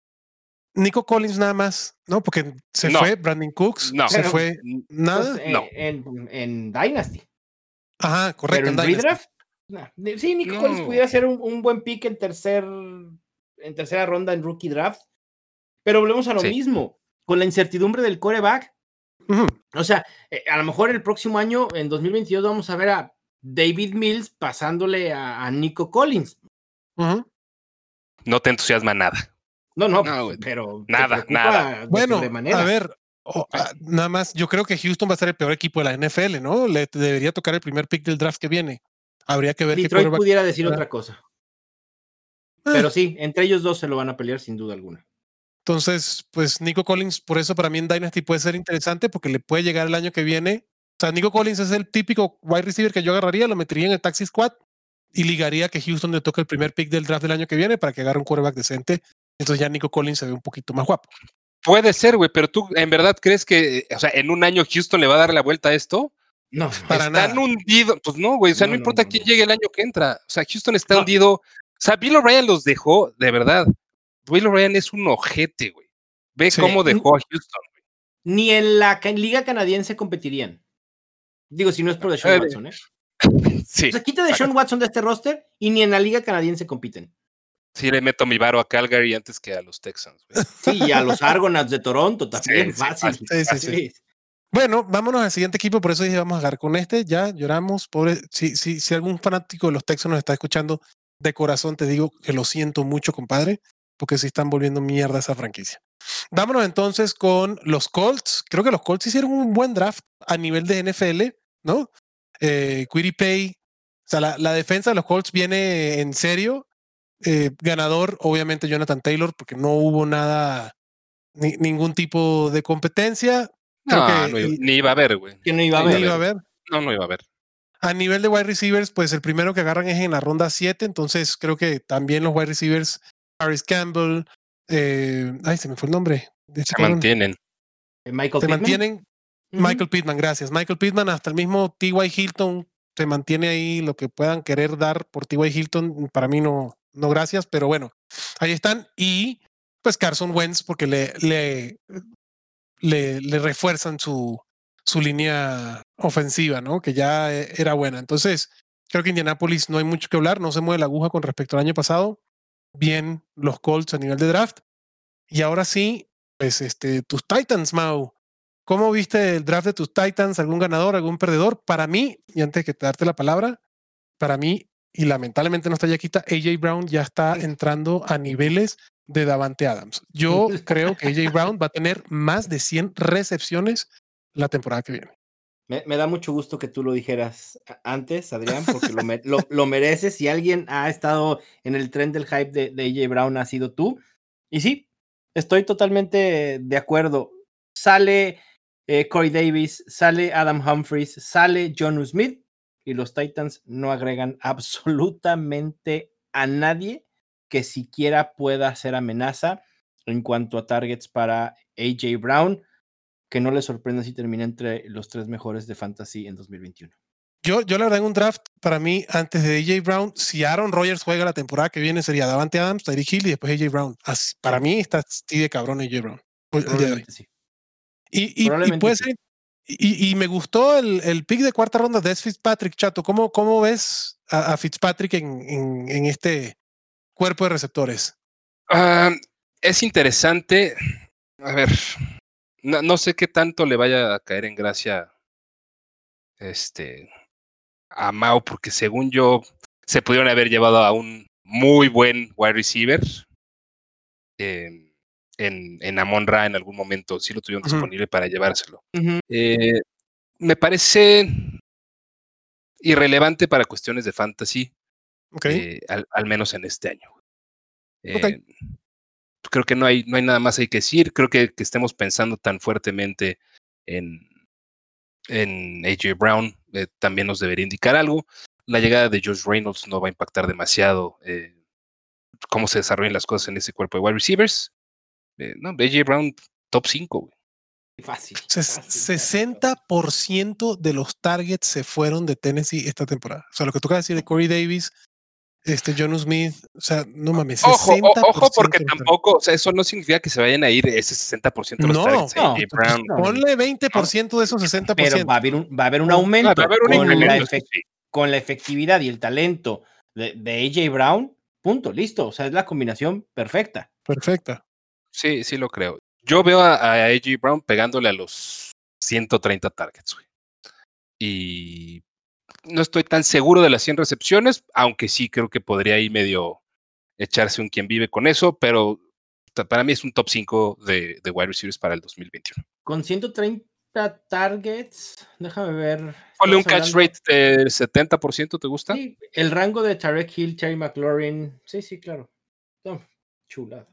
Speaker 2: Nico Collins nada más, ¿no? Porque se
Speaker 4: no.
Speaker 2: fue Brandon Cooks,
Speaker 4: no.
Speaker 2: se
Speaker 3: Pero,
Speaker 2: fue nada.
Speaker 3: Pues, eh,
Speaker 4: no.
Speaker 3: En, en Dynasty.
Speaker 2: Ajá, correcto.
Speaker 3: Pero en, en redraft, nah. Sí, Nico no. Collins pudiera ser un, un buen pick en tercer, en tercera ronda en rookie draft. Pero volvemos a lo sí. mismo, con la incertidumbre del quarterback. Uh-huh. O sea, eh, a lo mejor el próximo año, en dos mil veintidós, vamos a ver a David Mills pasándole a, a Nico Collins.
Speaker 2: Uh-huh.
Speaker 4: No te entusiasma nada.
Speaker 3: No, no, no pero
Speaker 4: nada, nada.
Speaker 2: Bueno, a ver, oh, a, nada más, yo creo que Houston va a ser el peor equipo de la N F L, ¿no? Le debería tocar el primer pick del draft que viene. Habría que ver
Speaker 3: Detroit
Speaker 2: qué
Speaker 3: pudiera decir otra cosa. Ah. Pero sí, entre ellos dos se lo van a pelear sin duda alguna.
Speaker 2: Entonces, pues Nico Collins, por eso para mí en Dynasty puede ser interesante porque le puede llegar el año que viene. O sea, Nico Collins es el típico wide receiver que yo agarraría, lo metería en el taxi squad y ligaría que Houston le toque el primer pick del draft del año que viene para que agarre un quarterback decente. Entonces ya Nico Collins se ve un poquito más guapo.
Speaker 4: Puede ser, güey, pero tú en verdad crees que, o sea, en un año Houston le va a dar la vuelta a esto?
Speaker 3: No,
Speaker 2: para
Speaker 4: Están
Speaker 2: nada.
Speaker 4: hundidos. Pues no, güey, o sea, no, no importa no, no, quién
Speaker 3: no.
Speaker 4: llegue el año que entra. O sea, Houston está no. hundido. O sea, Bill O'Brien los dejó, de verdad. Bill O'Brien es un ojete, güey. Ve sí. cómo dejó a Houston, güey.
Speaker 3: Ni en la Liga Canadiense competirían. Digo, si no es por Deshaun Watson, ¿eh?
Speaker 4: Sí.
Speaker 3: O sea, quita Deshaun Watson de este roster y ni en la Liga Canadiense compiten.
Speaker 4: Sí, le meto mi varo a Calgary antes que a los Texans, güey.
Speaker 3: Sí, y a los Argonauts de Toronto también,
Speaker 4: sí,
Speaker 3: fácil.
Speaker 2: Sí, sí,
Speaker 3: fácil.
Speaker 2: sí. Bueno, vámonos al siguiente equipo, por eso dije vamos a agarrar con este, ya lloramos, pobre, si, si, si algún fanático de los Texans nos está escuchando, de corazón te digo que lo siento mucho, compadre, porque sí están volviendo mierda esa franquicia. Vámonos entonces con los Colts, creo que los Colts hicieron un buen draft a nivel de N F L, ¿no? Eh, Kwity Paye, o sea, la, la defensa de los Colts viene en serio, eh, ganador obviamente Jonathan Taylor, porque no hubo nada, ni, ningún tipo de competencia. Creo
Speaker 4: no,
Speaker 2: que
Speaker 4: no iba, ni iba a haber, güey.
Speaker 3: Que no iba a haber.
Speaker 2: Ni iba a haber.
Speaker 4: No, no iba a haber.
Speaker 2: A nivel de wide receivers, pues el primero que agarran es en la ronda siete, entonces creo que también los wide receivers, Harris Campbell, eh, ay, se me fue el nombre. De
Speaker 4: se mantienen.
Speaker 3: Michael
Speaker 2: se
Speaker 3: Pittman.
Speaker 2: mantienen. Uh-huh. Michael Pittman, gracias. Michael Pittman, hasta el mismo T Y Hilton se mantiene ahí, lo que puedan querer dar por T Y Hilton, para mí no, no gracias, pero bueno, ahí están. Y pues Carson Wentz, porque le, le, le, le refuerzan su, su línea ofensiva, ¿no? Que ya era buena. Entonces, creo que Indianapolis no hay mucho que hablar, no se mueve la aguja con respecto al año pasado. Bien los Colts a nivel de draft. Y ahora sí, pues este, tus Titans, Mau. ¿Cómo viste el draft de tus Titans? ¿Algún ganador, algún perdedor? Para mí, y antes de darte la palabra, para mí, y lamentablemente no está Yaquita, A J Brown ya está entrando a niveles de Davante Adams. Yo creo que A J Brown va a tener más de cien recepciones la temporada que viene.
Speaker 3: Me, me da mucho gusto que tú lo dijeras antes, Adrián, porque lo, me, lo, lo mereces. Si alguien ha estado en el tren del hype de, de A J Brown, ha sido tú. Y sí, estoy totalmente de acuerdo. Sale eh, Corey Davis, sale Adam Humphries, sale Jonnu Smith, y los Titans no agregan absolutamente a nadie que siquiera pueda ser amenaza en cuanto a targets para A J Brown. Que no le sorprenda si termina entre los tres mejores de Fantasy en dos mil veintiuno.
Speaker 2: Yo, yo la verdad en un draft, para mí, antes de A J Brown, si Aaron Rodgers juega la temporada que viene, sería Davante Adams, Tyreek Hill y después A J Brown. Así, para mí está así de cabrón A J Brown.
Speaker 3: Probablemente sí.
Speaker 2: Y, y, Probablemente y puede sí. ser, y, y me gustó el, el pick de cuarta ronda de Fitzpatrick, Chato. ¿Cómo, cómo ves a, a Fitzpatrick en, en, en este cuerpo de receptores?
Speaker 4: Uh, es interesante. A ver... No, no sé qué tanto le vaya a caer en gracia este, a Mau, porque según yo se pudieron haber llevado a un muy buen wide receiver. Eh, en, en Amon-Ra en algún momento, sí lo tuvieron uh-huh. disponible para llevárselo. Uh-huh. Eh, me parece irrelevante para cuestiones de fantasy, okay. eh, al, al menos en este año. Eh, okay. Creo que no hay, no hay nada más hay que decir. Creo que, que estemos pensando tan fuertemente en, en A J Brown eh, también nos debería indicar algo. La llegada de Josh Reynolds no va a impactar demasiado eh, cómo se desarrollan las cosas en ese cuerpo de wide receivers. Eh, no, A J Brown top cinco, güey.
Speaker 3: Fácil,
Speaker 2: fácil. sesenta por ciento de los targets se fueron de Tennessee esta temporada. O sea, lo que tú acabas de decir de Corey Davis, este Jonnu Smith, o sea, no mames.
Speaker 4: Ojo, o, ojo, porque tampoco, o sea, eso no significa que se vayan a ir ese sesenta por ciento de los
Speaker 2: no,
Speaker 4: targets.
Speaker 2: No, Brown. Ponle veinte por ciento de esos sesenta por ciento.
Speaker 3: Pero va a haber un, va a haber un aumento.
Speaker 4: Va a haber un
Speaker 3: con,
Speaker 4: incremento,
Speaker 3: la efect, sí. con la efectividad y el talento de, de A J Brown, punto, listo. O sea, es la combinación perfecta.
Speaker 2: Perfecta.
Speaker 4: Sí, sí lo creo. Yo veo a, a A J Brown pegándole a los ciento treinta targets, güey. Y no estoy tan seguro de las cien recepciones, aunque sí creo que podría ahí medio echarse un quien vive con eso, pero para mí es un top cinco de, de wide receivers para el dos mil veintiuno.
Speaker 3: Con ciento treinta targets, déjame ver.
Speaker 4: Ponle un catch hablando... rate de setenta por ciento, ¿te gusta?
Speaker 3: Sí, el rango de Tarek Hill, Terry McLaurin, sí, sí, claro. No, chulada.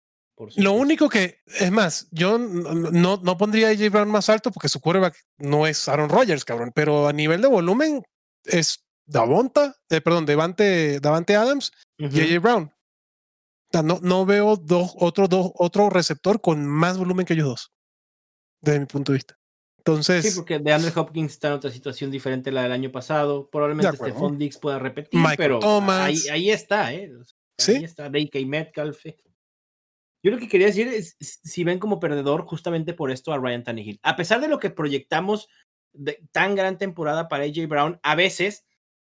Speaker 2: Lo único que, es más, yo no, no pondría a A J Brown más alto porque su quarterback no es Aaron Rodgers, cabrón, pero a nivel de volumen es Davonta, eh, perdón, Davante, Davante Adams uh-huh. y A J Brown. O sea, no, no veo dos, otro, dos, otro receptor con más volumen que ellos dos, desde mi punto de vista. Entonces,
Speaker 3: sí, porque DeAndre Hopkins está en otra situación diferente a la del año pasado. Probablemente Stephon Diggs pueda repetir, Michael pero Thomas. Ahí, ahí está, ¿eh? Ahí ¿sí? está D K Metcalf. Yo lo que quería decir es, si ven como perdedor justamente por esto a Ryan Tannehill. A pesar de lo que proyectamos de tan gran temporada para A J Brown, a veces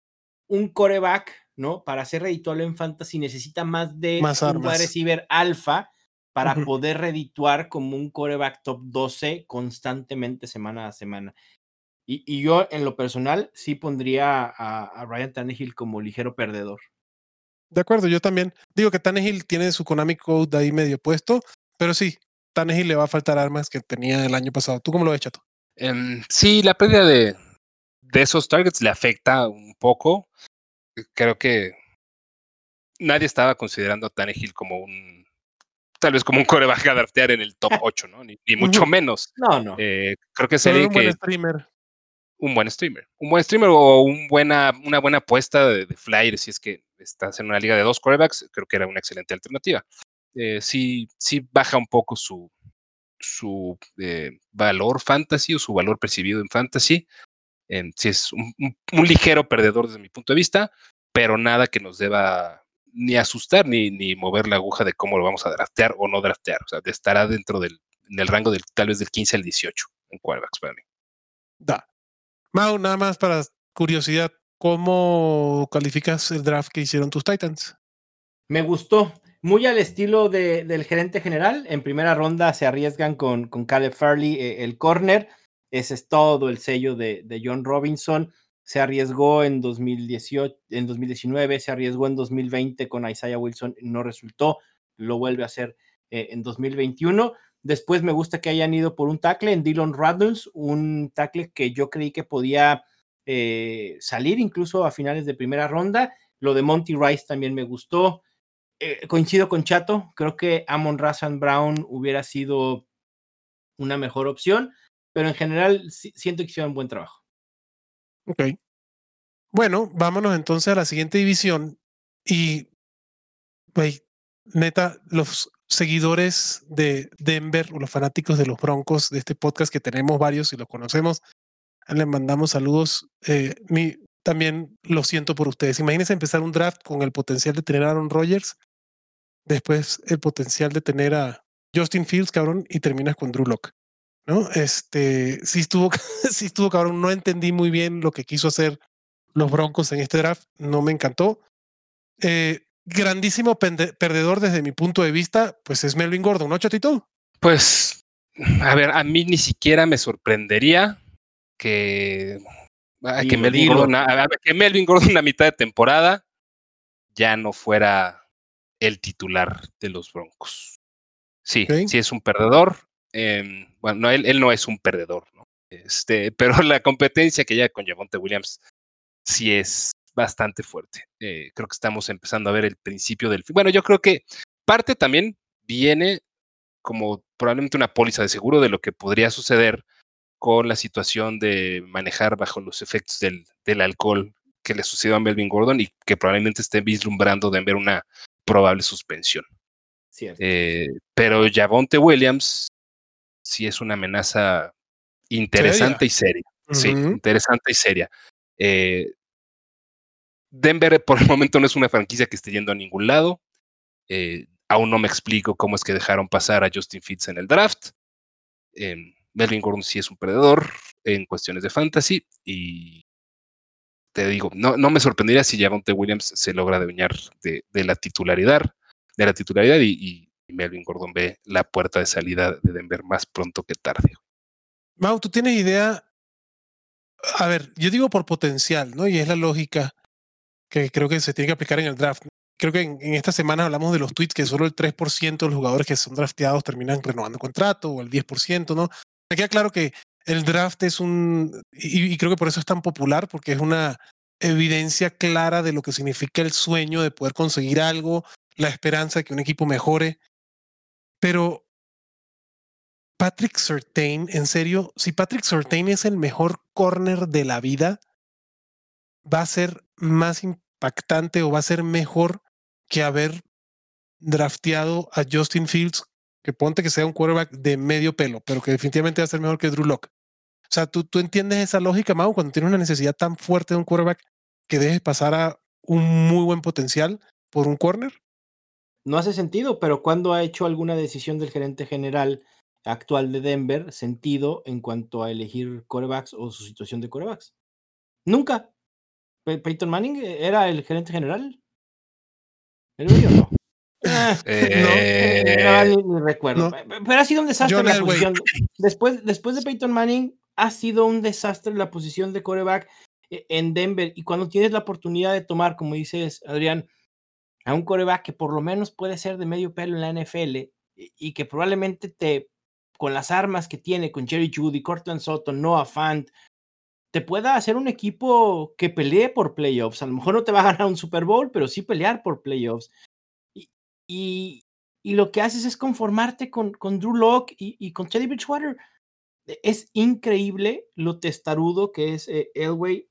Speaker 3: un quarterback, ¿no? Para ser redituable en fantasy necesita más de
Speaker 2: más
Speaker 3: un
Speaker 2: armas.
Speaker 3: wide receiver alfa para
Speaker 2: Uh-huh.
Speaker 3: poder redituar como un quarterback top doce constantemente semana a semana. Y, y yo en lo personal sí pondría a, a Ryan Tannehill como ligero perdedor.
Speaker 2: De acuerdo, yo también digo que Tannehill tiene su Konami Code ahí medio puesto, pero sí, Tannehill le va a faltar armas que tenía el año pasado. ¿Tú cómo lo ves, Chato?
Speaker 4: Um, sí, la pérdida de, de esos targets le afecta un poco. Creo que nadie estaba considerando a Tannehill como un, tal vez como un quarterback a draftear en el top ocho, ¿no? Ni, ni mucho uh-huh. menos.
Speaker 3: No, no.
Speaker 4: Eh, creo que sería
Speaker 2: un
Speaker 4: que...
Speaker 2: buen streamer.
Speaker 4: Un buen streamer. Un buen streamer o un buena, una buena apuesta de, de flyer, si es que estás en una liga de dos quarterbacks, creo que era una excelente alternativa. Eh, sí, sí baja un poco su, su eh, valor fantasy o su valor percibido en fantasy. Eh, sí es un, un, un ligero perdedor desde mi punto de vista, pero nada que nos deba ni asustar ni, ni mover la aguja de cómo lo vamos a draftear o no draftear. O sea, estará dentro del, en el rango del tal vez del quince al dieciocho en quarterbacks para mí.
Speaker 2: Da. Mau, nada más para curiosidad, ¿cómo calificas el draft que hicieron tus Titans?
Speaker 3: Me gustó, muy al estilo de, del gerente general. En primera ronda se arriesgan con, con Caleb Farley, eh, el corner. Ese es todo el sello de, de John Robinson. Se arriesgó en dos mil dieciocho, en dos mil diecinueve, se arriesgó en dos mil veinte con Isaiah Wilson, no resultó, lo vuelve a hacer eh, en dos mil veintiuno. Después me gusta que hayan ido por un tackle en Dylan Radunz, un tackle que yo creí que podía eh, salir incluso a finales de primera ronda. Lo de Monty Rice también me gustó. Eh, coincido con Chato, creo que Amon-Ra Saint Brown hubiera sido una mejor opción, pero en general sí, siento que hicieron un buen trabajo.
Speaker 2: Ok. Bueno, vámonos entonces a la siguiente división y, wey, neta, los seguidores de Denver o los fanáticos de los Broncos de este podcast, que tenemos varios y los conocemos, les mandamos saludos. Eh, mi, también lo siento por ustedes. Imagínense empezar un draft con el potencial de tener a Aaron Rodgers, después el potencial de tener a Justin Fields, cabrón, y terminas con Drew Lock, ¿no? Este, sí estuvo, sí estuvo, cabrón. No entendí muy bien lo que quiso hacer los Broncos en este draft. No me encantó. Eh, grandísimo pende- perdedor desde mi punto de vista, pues es Melvin Gordon, ¿no, Chatito?
Speaker 4: Pues, a ver, a mí ni siquiera me sorprendería que, a, que, Melvin, Gordon, a, a, que Melvin Gordon a mitad de temporada ya no fuera el titular de los Broncos. Sí,
Speaker 2: Ok.
Speaker 4: sí es un perdedor. Eh, bueno, no, él, él no es un perdedor, ¿no? Este, pero la competencia que llega con Javonte Williams sí es bastante fuerte. Eh, creo que estamos empezando a ver el principio del fin. Bueno, yo creo que parte también viene como probablemente una póliza de seguro de lo que podría suceder con la situación de manejar bajo los efectos del, del alcohol que le sucedió a Melvin Gordon y que probablemente esté vislumbrando de ver una probable suspensión.
Speaker 3: Cierto.
Speaker 4: Eh, pero Javonte Williams sí es una amenaza interesante
Speaker 2: Seria.
Speaker 4: y seria. Sí,
Speaker 2: Ujú.
Speaker 4: interesante y seria. Eh, Denver por el momento no es una franquicia que esté yendo a ningún lado. Eh, aún no me explico cómo es que dejaron pasar a Justin Fields en el draft. Eh, Melvin Gordon sí es un perdedor en cuestiones de fantasy y te digo, no, no me sorprendería si Javonte Williams se logra adueñar de, de la titularidad, de la titularidad y, y Melvin Gordon ve la puerta de salida de Denver más pronto que tarde.
Speaker 2: Mau, ¿tú tienes idea? A ver, yo digo por potencial, ¿no? Y es la lógica que creo que se tiene que aplicar en el draft. Creo que en, en esta semana hablamos de los tweets que solo el tres por ciento de los jugadores que son drafteados terminan renovando contrato o el diez por ciento, ¿no? Me queda claro que el draft es un, y, y creo que por eso es tan popular, porque es una evidencia clara de lo que significa el sueño de poder conseguir algo, la esperanza de que un equipo mejore. Pero Patrick Surtain, en serio, si Patrick Surtain es el mejor corner de la vida, va a ser más impactante o va a ser mejor que haber drafteado a Justin Fields, que ponte que sea un quarterback de medio pelo, pero que definitivamente va a ser mejor que Drew Lock. O sea, ¿tú, tú entiendes esa lógica, Mau, cuando tienes una necesidad tan fuerte de un quarterback que dejes pasar a un muy buen potencial por un corner?
Speaker 3: No hace sentido, pero ¿cuándo ha hecho alguna decisión del gerente general actual de Denver sentido en cuanto a elegir quarterbacks o su situación de quarterbacks? Nunca. Pe- Peyton Manning era el gerente general. ¿El güey o no? Ah,
Speaker 2: No,
Speaker 3: eh, la verdad
Speaker 4: Eh,
Speaker 3: ni, ni recuerdo.
Speaker 2: no.
Speaker 3: Pe- pe- Pero ha sido un desastre
Speaker 2: John
Speaker 3: la
Speaker 2: Elway.
Speaker 3: posición. Después, después de Peyton Manning, ha sido un desastre la posición de quarterback eh, en Denver. Y cuando tienes la oportunidad de tomar, como dices, Adrián, a un quarterback que por lo menos puede ser de medio pelo en la N F L y, y que probablemente te, con las armas que tiene, con Jerry Jeudy, Cortland Sutton, Noah Fant, te pueda hacer un equipo que pelee por playoffs. A lo mejor no te va a ganar un Super Bowl, pero sí pelear por playoffs. Y, y, y lo que haces es conformarte con, con Drew Lock y, y con Teddy Bridgewater. Es increíble lo testarudo que es eh, Elway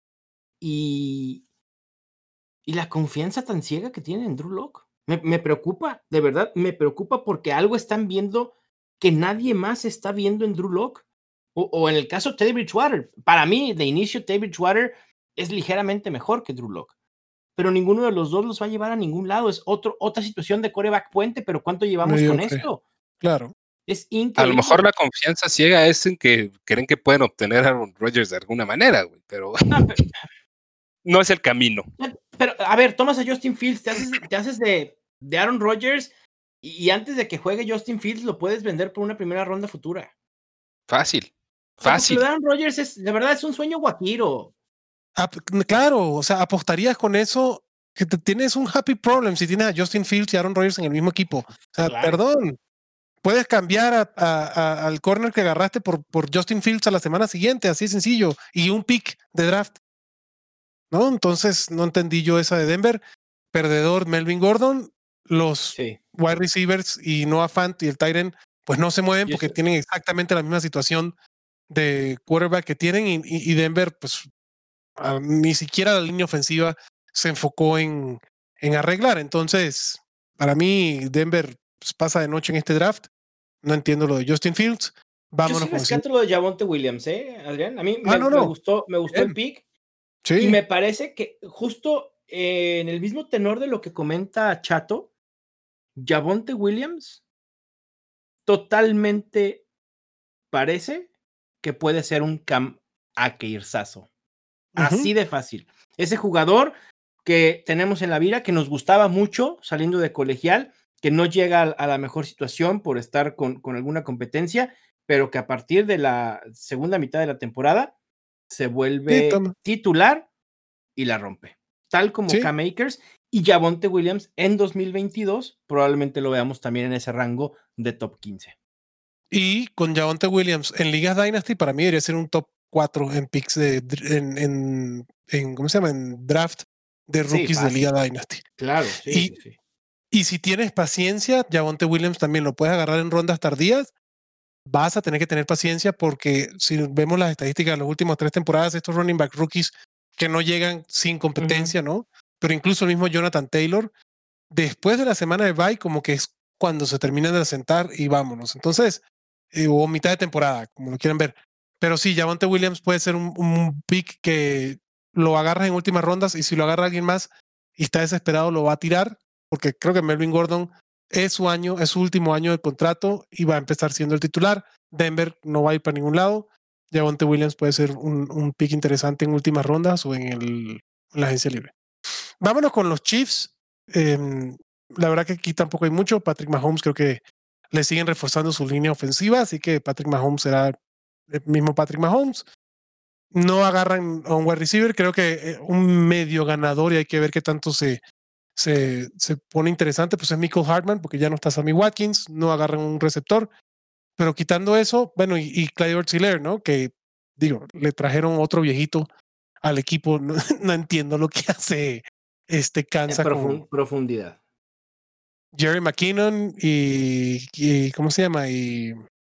Speaker 3: y, y la confianza tan ciega que tiene en Drew Lock. Me, me preocupa, de verdad, me preocupa porque algo están viendo que nadie más está viendo en Drew Lock. O, o en el caso de Teddy Bridgewater. Para mí, de inicio, Teddy Bridgewater es ligeramente mejor que Drew Lock. Pero ninguno de los dos los va a llevar a ningún lado. Es otro, otra situación de quarterback puente, pero ¿cuánto llevamos con
Speaker 2: Mediocre,
Speaker 3: esto?
Speaker 2: claro.
Speaker 3: Es
Speaker 4: a lo mejor
Speaker 3: increíble.
Speaker 4: la confianza ciega es en que creen que pueden obtener a Aaron Rodgers de alguna manera, güey, pero
Speaker 3: Ah, pero,
Speaker 4: no es el camino.
Speaker 3: pero, a ver, tomas a Justin Fields, te haces, te haces de, de Aaron Rodgers y, y antes de que juegue Justin Fields lo puedes vender por una primera ronda futura.
Speaker 4: Fácil,
Speaker 3: O sea, porque lo
Speaker 4: fácil.
Speaker 3: de Aaron Rodgers es, de verdad, es un sueño guajiro.
Speaker 2: Ah, claro, o sea, apostarías con eso que te, tienes un happy problem si tienes a Justin Fields y Aaron Rodgers en el mismo equipo. O sea,
Speaker 3: Claro.
Speaker 2: perdón, puedes cambiar a, a, a, al corner que agarraste por, por Justin Fields a la semana siguiente, así de sencillo, y un pick de draft. ¿No? Entonces, no entendí yo esa de Denver. Perdedor Melvin Gordon, los
Speaker 3: Sí.
Speaker 2: wide receivers y Noah Fant y el tight end, pues no se mueven
Speaker 3: Yo
Speaker 2: porque
Speaker 3: sé.
Speaker 2: tienen exactamente la misma situación de quarterback que tienen y, y, y Denver, pues uh, ni siquiera la línea ofensiva se enfocó en, en arreglar. Entonces, para mí, Denver pues, pasa de noche en este draft. No entiendo lo de Justin Fields.
Speaker 3: Yo sí
Speaker 2: Vámonos con el siguiente.
Speaker 3: rescato lo de Javonte Williams, ¿eh, Adrián? A mí
Speaker 2: Ah,
Speaker 3: me,
Speaker 2: no,
Speaker 3: me
Speaker 2: no.
Speaker 3: gustó, me gustó
Speaker 2: Bien.
Speaker 3: el pick.
Speaker 2: Sí.
Speaker 3: Y me parece que justo eh, en el mismo tenor de lo que comenta Chato, Javonte Williams totalmente parece que puede ser un Cam Akers-azo. Así
Speaker 2: Uh-huh.
Speaker 3: de fácil. Ese jugador que tenemos en la vida, que nos gustaba mucho saliendo de colegial, que no llega a, a la mejor situación por estar con, con alguna competencia, pero que a partir de la segunda mitad de la temporada se
Speaker 2: Sí,
Speaker 3: vuelve
Speaker 2: toma.
Speaker 3: titular y la rompe. tal como
Speaker 2: Sí.
Speaker 3: Cam Akers, y Javonte Williams en dos mil veintidós probablemente lo veamos también en ese rango de top quince.
Speaker 2: Y con Javonte Williams en Ligas Dynasty, para mí debería ser un top cuatro en picks de en, en, en ¿cómo se llama? En draft de
Speaker 3: Sí,
Speaker 2: rookies de
Speaker 3: fácil.
Speaker 2: Liga Dynasty.
Speaker 3: Claro, sí,
Speaker 2: Y,
Speaker 3: sí, sí.
Speaker 2: y si tienes paciencia, Javonte Williams también lo puedes agarrar en rondas tardías. Vas a tener que tener paciencia porque si vemos las estadísticas de las últimas tres temporadas, estos running back rookies que no llegan sin competencia, uh-huh. ¿no? Pero incluso el mismo Jonathan Taylor, después de la semana de bye, como que es cuando se terminan de sentar y vámonos. Entonces, eh, o mitad de temporada, como lo quieran ver. Pero sí, Javonte Williams puede ser un, un pick que lo agarras en últimas rondas y si lo agarra alguien más y está desesperado, lo va a tirar, porque creo que Melvin Gordon es su año, es su último año de contrato y va a empezar siendo el titular. Denver no va a ir para ningún lado. Javonte Williams puede ser un, un pick interesante en últimas rondas o en, el, en la agencia libre. Vámonos con los Chiefs. Eh, la verdad que aquí tampoco hay mucho. Patrick Mahomes creo que le siguen reforzando su línea ofensiva, así que Patrick Mahomes será el mismo Patrick Mahomes. No agarran a un wide receiver, creo que un medio ganador y hay que ver qué tanto se, se, se pone interesante, pues es Mecole Hardman, porque ya no está Sammy Watkins, no agarran un receptor, pero quitando eso, bueno, y, y Clyde Edwards-Helaire, ¿no? Que, digo, le trajeron otro viejito al equipo, no, no entiendo lo que hace este Kansas
Speaker 3: Profund,
Speaker 2: con
Speaker 3: profundidad.
Speaker 2: Jerry McKinnon y, y ¿cómo se llama? Y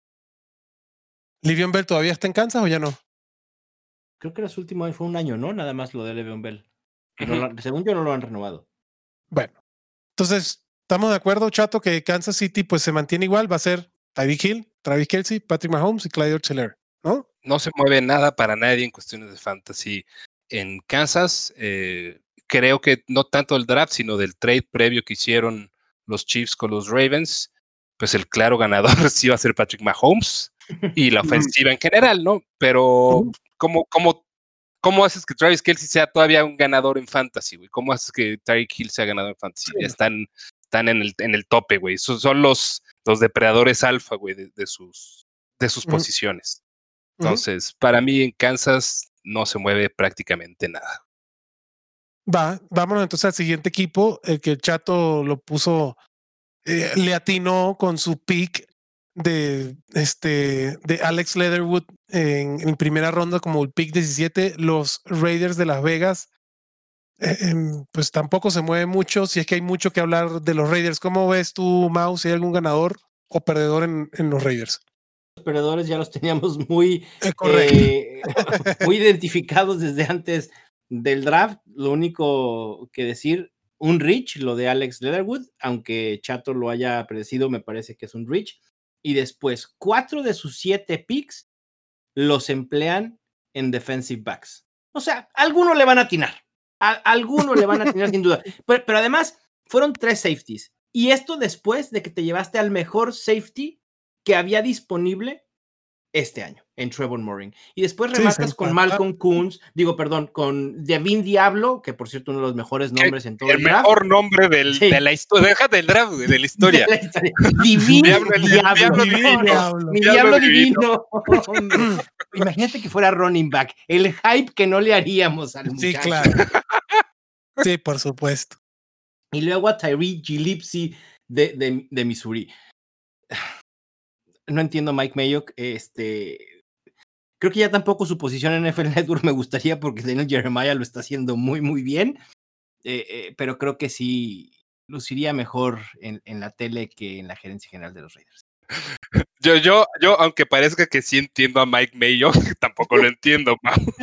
Speaker 2: ¿Le'Veon Bell todavía está en Kansas o ya no?
Speaker 3: Creo que era su último año, fue un año, ¿no? Nada más lo de Le'Veon Bell. No uh-huh. lo, según yo no lo han renovado.
Speaker 2: Bueno, entonces, ¿estamos de acuerdo, Chato, que Kansas City pues se mantiene igual? Va a ser Tyreek Hill, Travis Kelce, Patrick Mahomes y Clyde Edwards-Helaire, ¿no?
Speaker 4: No se mueve nada para nadie en cuestiones de fantasy en Kansas. Eh, creo que no tanto del draft, sino del trade previo que hicieron los Chiefs con los Ravens. Pues el claro ganador sí va a ser Patrick Mahomes y la ofensiva en general, ¿no? Pero, uh-huh. ¿cómo, cómo, ¿cómo haces que Travis Kelce sea todavía un ganador en fantasy, güey? ¿Cómo haces que Tyreek Hill sea ganador en fantasy? Sí. Ya están, están en, el, en el tope, güey. Son, son los, los depredadores alfa, güey, de, de sus, de sus uh-huh. posiciones. Entonces, uh-huh. para mí en Kansas no se mueve prácticamente nada.
Speaker 2: Va, vámonos entonces al siguiente equipo, el que el Chato lo puso, eh, le atinó con su pick de, este, de Alex Leatherwood en, en primera ronda como el pick diecisiete, los Raiders de Las Vegas. Eh, eh, pues tampoco se mueve mucho, si es que hay mucho que hablar de los Raiders. ¿Cómo ves tú, Mau, si hay algún ganador o perdedor en, en los Raiders?
Speaker 3: Los perdedores ya los teníamos muy, eh, muy identificados desde antes del draft. Lo único que decir, un reach, lo de Alex Leatherwood, aunque Chato lo haya predecido, me parece que es un reach. Y después, cuatro de sus siete picks los emplean en defensive backs. O sea, algunos le van a atinar. A algunos le van a atinar sin duda. Pero, pero además, fueron tres safeties. Y esto después de que te llevaste al mejor safety que había disponible este año en Trevor Moring. Y después rematas sí, con Malcolm Koonce, digo, perdón, con Devin Diablo, que por cierto uno de los mejores nombres en todo el,
Speaker 4: el
Speaker 3: draft.
Speaker 4: El mejor nombre del, sí. de la historia, déjate del draft, de la historia.
Speaker 3: De la historia. Divin Diablo.
Speaker 4: El, el Diablo,
Speaker 3: Divino.
Speaker 4: Diablo.
Speaker 3: Mi Diablo, Diablo Divino. divino. Imagínate que fuera running back. El hype que no le haríamos al muchacho.
Speaker 2: Sí, claro. Sí, por supuesto.
Speaker 3: Y luego a Tyree Gillespie de, de, de Missouri. No entiendo Mike Mayock, este, creo que ya tampoco su posición en N F L Network me gustaría porque Daniel Jeremiah lo está haciendo muy muy bien, eh, eh, pero creo que sí luciría mejor en, en la tele que en la gerencia general de los Raiders.
Speaker 4: Yo, yo, yo, aunque parezca que sí entiendo a Mike Mayock, tampoco lo entiendo,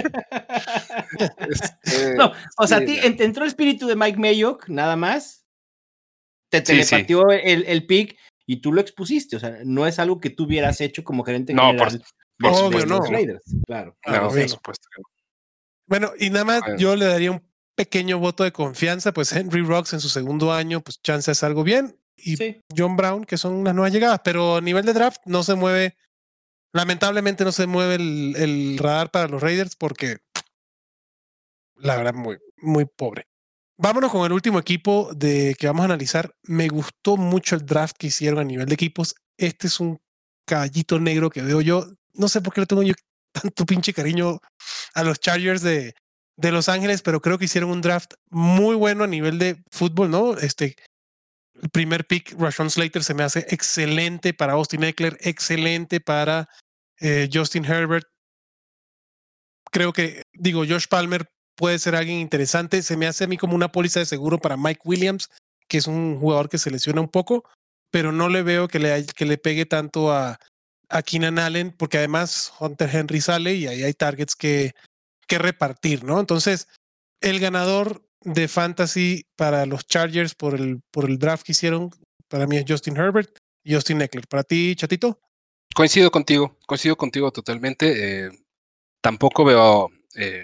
Speaker 3: este, no, o sea, sí, ti, no. entró el espíritu de Mike Mayock, nada más, te telepateó sí, sí. el, el pick y tú lo expusiste, o sea, no es algo que tú hubieras hecho como gerente
Speaker 4: no,
Speaker 3: general
Speaker 4: por,
Speaker 3: de,
Speaker 2: obvio,
Speaker 3: de
Speaker 2: no.
Speaker 3: los Raiders, claro.
Speaker 4: No,
Speaker 2: no,
Speaker 4: por supuesto que no.
Speaker 2: Bueno, y nada más bueno. yo le daría un pequeño voto de confianza, pues Henry Ruggs en su segundo año, pues chance es algo bien, y sí. John Brown, que son unas nuevas llegadas, pero a nivel de draft no se mueve, lamentablemente no se mueve el, el radar para los Raiders porque la verdad muy, muy pobre. Vámonos con el último equipo de que vamos a analizar. Me gustó mucho el draft que hicieron a nivel de equipos. Este es un caballito negro que veo yo. No sé por qué le tengo yo tanto pinche cariño a los Chargers de, de Los Ángeles, pero creo que hicieron un draft muy bueno a nivel de fútbol, ¿no? Este, el primer pick, Rashawn Slater, se me hace excelente para Austin Ekeler, excelente para eh, Justin Herbert. Creo que, digo, Josh Palmer puede ser alguien interesante. Se me hace a mí como una póliza de seguro para Mike Williams, que es un jugador que se lesiona un poco, pero no le veo que le, que le pegue tanto a, a Keenan Allen, porque además Hunter Henry sale y ahí hay targets que, que repartir, ¿no? Entonces, el ganador de fantasy para los Chargers por el, por el draft que hicieron, para mí es Justin Herbert y Austin Ekeler. ¿Para ti, Chatito?
Speaker 4: Coincido contigo, coincido contigo totalmente. Eh, tampoco veo... Eh,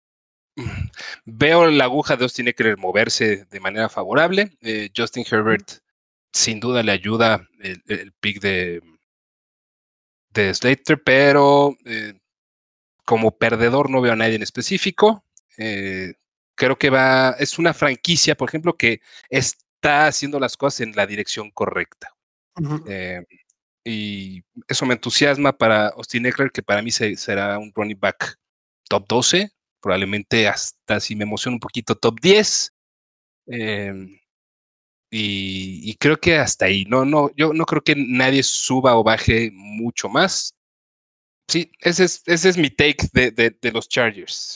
Speaker 4: Veo la aguja de Austin Ekeler moverse de manera favorable. Eh, Justin Herbert sin duda le ayuda el, el pick de, de Slater, pero eh, como perdedor no veo a nadie en específico. Eh, creo que va, es una franquicia, por ejemplo, que está haciendo las cosas en la dirección correcta. Uh-huh. Eh, y eso me entusiasma para Austin Ekeler, que para mí se, será un running back top doce. Probablemente hasta si me emociona un poquito top diez. Eh, y, y creo que hasta ahí. No, no, yo no creo que nadie suba o baje mucho más. Sí, ese es, ese es mi take de, de, de los Chargers.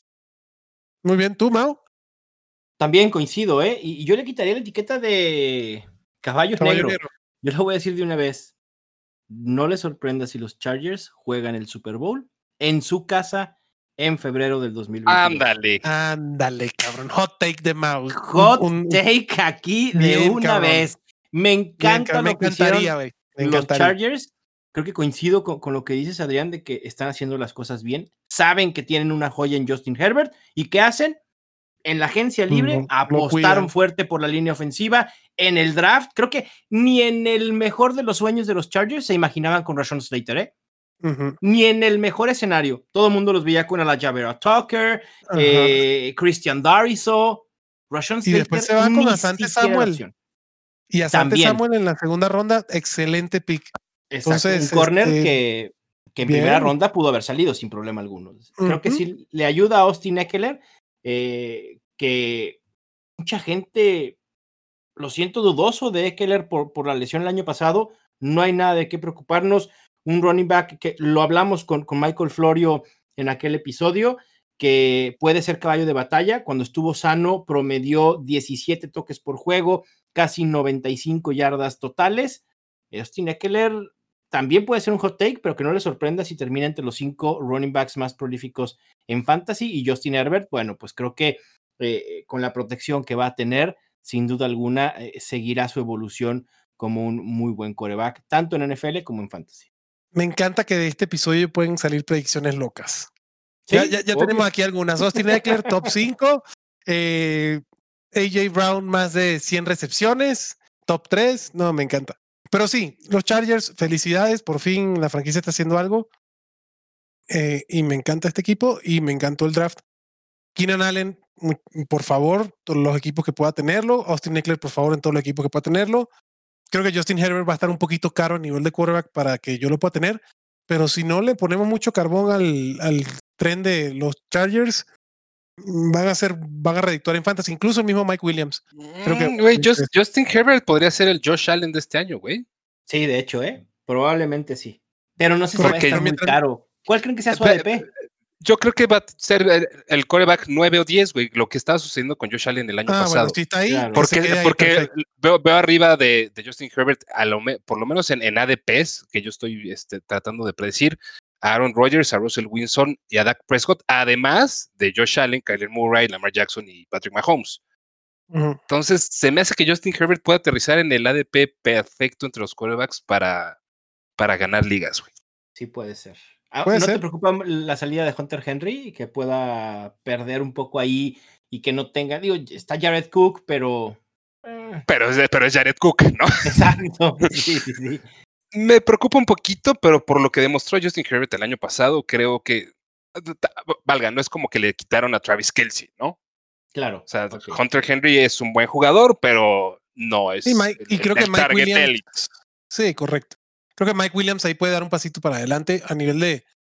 Speaker 2: Muy bien, ¿tú, Mau?
Speaker 3: También coincido, ¿eh? Y, y yo le quitaría la etiqueta de caballo, caballo negro. negro. Yo lo voy a decir de una vez. No le sorprenda si los Chargers juegan el Super Bowl en su casa en febrero del dos mil veintidós.
Speaker 4: Ándale.
Speaker 2: Ándale, cabrón. Hot take de Mau.
Speaker 3: Hot un, un, take aquí de bien, una cabrón. vez. Me encanta bien, lo que hicieron los Chargers. Creo que coincido con, con lo que dices, Adrián, de que están haciendo las cosas bien. Saben que tienen una joya en Justin Herbert. ¿Y qué hacen? En la agencia libre, no, apostaron no fuerte por la línea ofensiva. En el draft, creo que ni en el mejor de los sueños de los Chargers se imaginaban con Rashawn Slater, ¿eh? Uh-huh. Ni en el mejor escenario. Todo el mundo los veía con Alijah Tucker, uh-huh. eh, Christian Darrisaw, Rashawn Slater.
Speaker 2: Y después se va con Asante Samuel. Y Asante Samuel en la segunda ronda, excelente pick.
Speaker 3: Exacto, Entonces, un corner este, que, que en bien. primera ronda pudo haber salido sin problema alguno. Creo uh-huh. que sí le ayuda a Austin Ekeler, eh, que mucha gente lo siento dudoso de Ekeler por, por la lesión el año pasado. No hay nada de qué preocuparnos. Un running back que lo hablamos con, con Michael Florio en aquel episodio, que puede ser caballo de batalla. Cuando estuvo sano, promedió diecisiete toques por juego, casi noventa y cinco yardas totales. Austin Ekeler también puede ser un hot take, pero que no le sorprenda si termina entre los cinco running backs más prolíficos en fantasy. Y Justin Herbert, bueno, pues creo que eh, con la protección que va a tener, sin duda alguna, eh, seguirá su evolución como un muy buen quarterback, tanto en N F L como en fantasy.
Speaker 2: Me encanta que de este episodio pueden salir predicciones locas. ¿Sí? Ya, ya, ya tenemos aquí algunas. Austin Ekeler, top cinco. Eh, A J Brown, más de cien recepciones. Top tres. No, me encanta. Pero sí, los Chargers, felicidades. Por fin la franquicia está haciendo algo. Eh, y me encanta este equipo y me encantó el draft. Keenan Allen, por favor, todos los equipos que pueda tenerlo. Austin Ekeler, por favor, en todos los equipos que pueda tenerlo. Creo que Justin Herbert va a estar un poquito caro a nivel de quarterback para que yo lo pueda tener, pero si no le ponemos mucho carbón al, al tren de los Chargers, van a ser, van a redituar en fantasy, incluso el mismo Mike Williams. Creo que,
Speaker 4: mm, wey, Just, Justin Herbert podría ser el Josh Allen de este año, güey.
Speaker 3: Sí, de hecho, ¿eh? Probablemente sí. Pero no sé si va a estar muy caro. ¿Cuál creen que sea su A D P?
Speaker 4: Yo creo que va a ser el, el quarterback nueve o diez, güey, lo que estaba sucediendo con Josh Allen el año ah, pasado.
Speaker 2: Bueno, sí está ahí.
Speaker 4: Claro. Porque, porque veo, veo arriba de, de Justin Herbert, a lo me, por lo menos en, en A D Ps, que yo estoy este, tratando de predecir, a Aaron Rodgers, a Russell Wilson y a Dak Prescott, además de Josh Allen, Kyler Murray, Lamar Jackson y Patrick Mahomes. Uh-huh. Entonces, se me hace que Justin Herbert pueda aterrizar en el A D P perfecto entre los quarterbacks para, para ganar ligas, güey.
Speaker 3: Sí puede ser. ¿No ser? te preocupa la salida de Hunter Henry? Que pueda perder un poco ahí y que no tenga, digo, está Jared Cook, pero...
Speaker 4: Eh. Pero, es, pero es Jared Cook, ¿no?
Speaker 3: Exacto, sí, sí, sí.
Speaker 4: Me preocupa un poquito, pero por lo que demostró Justin Herbert el año pasado, creo que, valga, no es como que le quitaron a Travis Kelce, ¿no?
Speaker 3: Claro.
Speaker 4: O sea, okay. Hunter Henry es un buen jugador, pero no es
Speaker 2: y, Mike,
Speaker 4: el,
Speaker 2: y creo
Speaker 4: el
Speaker 2: que Mike Williams, elite. Sí, correcto. Creo que Mike Williams ahí puede dar un pasito para adelante a nivel de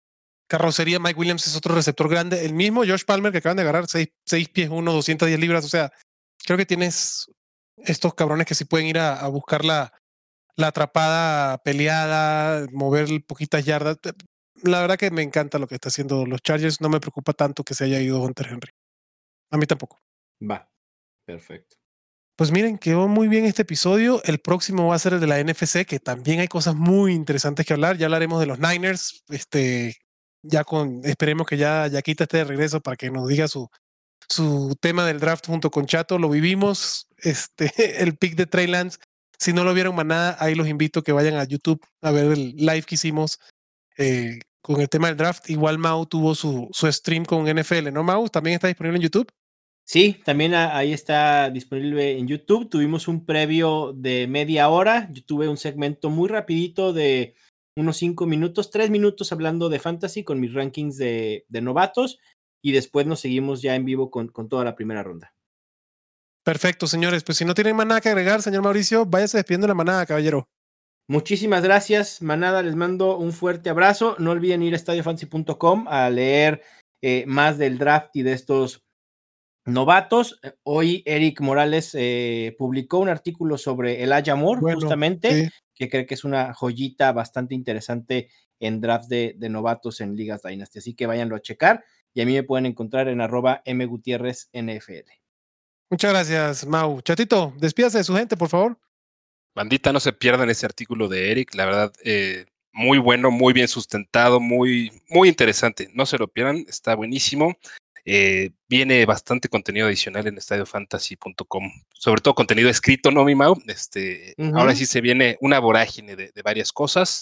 Speaker 2: carrocería. Mike Williams es otro receptor grande. El mismo Josh Palmer, que acaban de agarrar seis pies uno, doscientas diez libras. O sea, creo que tienes estos cabrones que sí pueden ir a, a buscar la, la atrapada peleada, mover poquitas yardas. La verdad que me encanta lo que está haciendo los Chargers. No me preocupa tanto que se haya ido Hunter Henry. A mí tampoco.
Speaker 3: Va, perfecto.
Speaker 2: Pues miren, quedó muy bien este episodio. El próximo va a ser el de la N F C, que también hay cosas muy interesantes que hablar. Ya hablaremos de los Niners. Este, ya con, esperemos que ya Yaquita esté de regreso para que nos diga su, su tema del draft junto con Chato. Lo vivimos, este, el pick de Trey Lance. Si no lo vieron manada, ahí los invito a que vayan a YouTube a ver el live que hicimos eh, con el tema del draft. Igual Mau tuvo su, su stream con N F L, ¿no, Mau? ¿También está disponible en YouTube?
Speaker 3: Sí, también ahí está disponible en YouTube. Tuvimos un previo de media hora. Yo tuve un segmento muy rapidito de unos cinco minutos, tres minutos hablando de fantasy con mis rankings de, de novatos y después nos seguimos ya en vivo con, con toda la primera ronda.
Speaker 2: Perfecto, señores. Pues si no tienen más nada que agregar, señor Mauricio, váyase despidiendo la manada, caballero.
Speaker 3: Muchísimas gracias, manada. Les mando un fuerte abrazo. No olviden ir a estadio fantasy punto com a leer eh, más del draft y de estos novatos. Hoy Eric Morales eh, publicó un artículo sobre Elijah Moore, bueno, justamente, sí. que creo que es una joyita bastante interesante en draft de, de novatos en Ligas Dynasty. Así que váyanlo a checar y a mí me pueden encontrar en arroba mgutierrez N F L.
Speaker 2: Muchas gracias, Mau. Chatito, despídase de su gente, por favor.
Speaker 4: Bandita, no se pierdan ese artículo de Eric, la verdad, eh, muy bueno, muy bien sustentado, muy, muy interesante. No se lo pierdan, está buenísimo. Eh, viene bastante contenido adicional en estadio fantasy punto com, sobre todo contenido escrito, ¿no, mi Mau? Este, uh-huh. Ahora sí se viene una vorágine de, de varias cosas.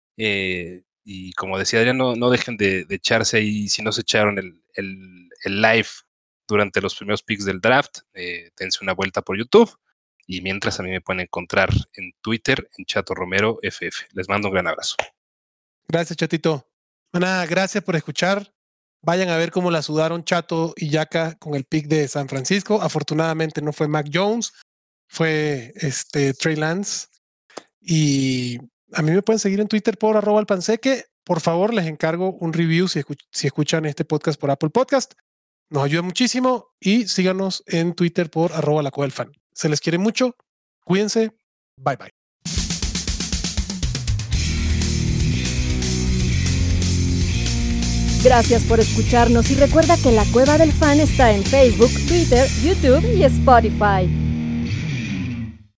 Speaker 4: Eh, y como decía Adrián, no, no dejen de, de echarse ahí, si no se echaron el, el, el live durante los primeros picks del draft, eh, dense una vuelta por YouTube. Y mientras a mí me pueden encontrar en Twitter, en Chato Romero F F. Les mando un gran abrazo.
Speaker 2: Gracias, Chatito. Nada, gracias por escuchar. Vayan a ver cómo la sudaron Chato y Yaka con el pick de San Francisco. Afortunadamente no fue Mac Jones, fue este Trey Lance. Y a mí me pueden seguir en Twitter por arroba alpanseque. Por favor, les encargo un review si, escuch- si escuchan este podcast por Apple Podcast. Nos ayuda muchísimo y síganos en Twitter por arroba la cueva del fan. Se les quiere mucho. Cuídense. Bye, bye.
Speaker 1: Gracias por escucharnos y recuerda que La Cueva del Fan está en Facebook, Twitter, YouTube y Spotify.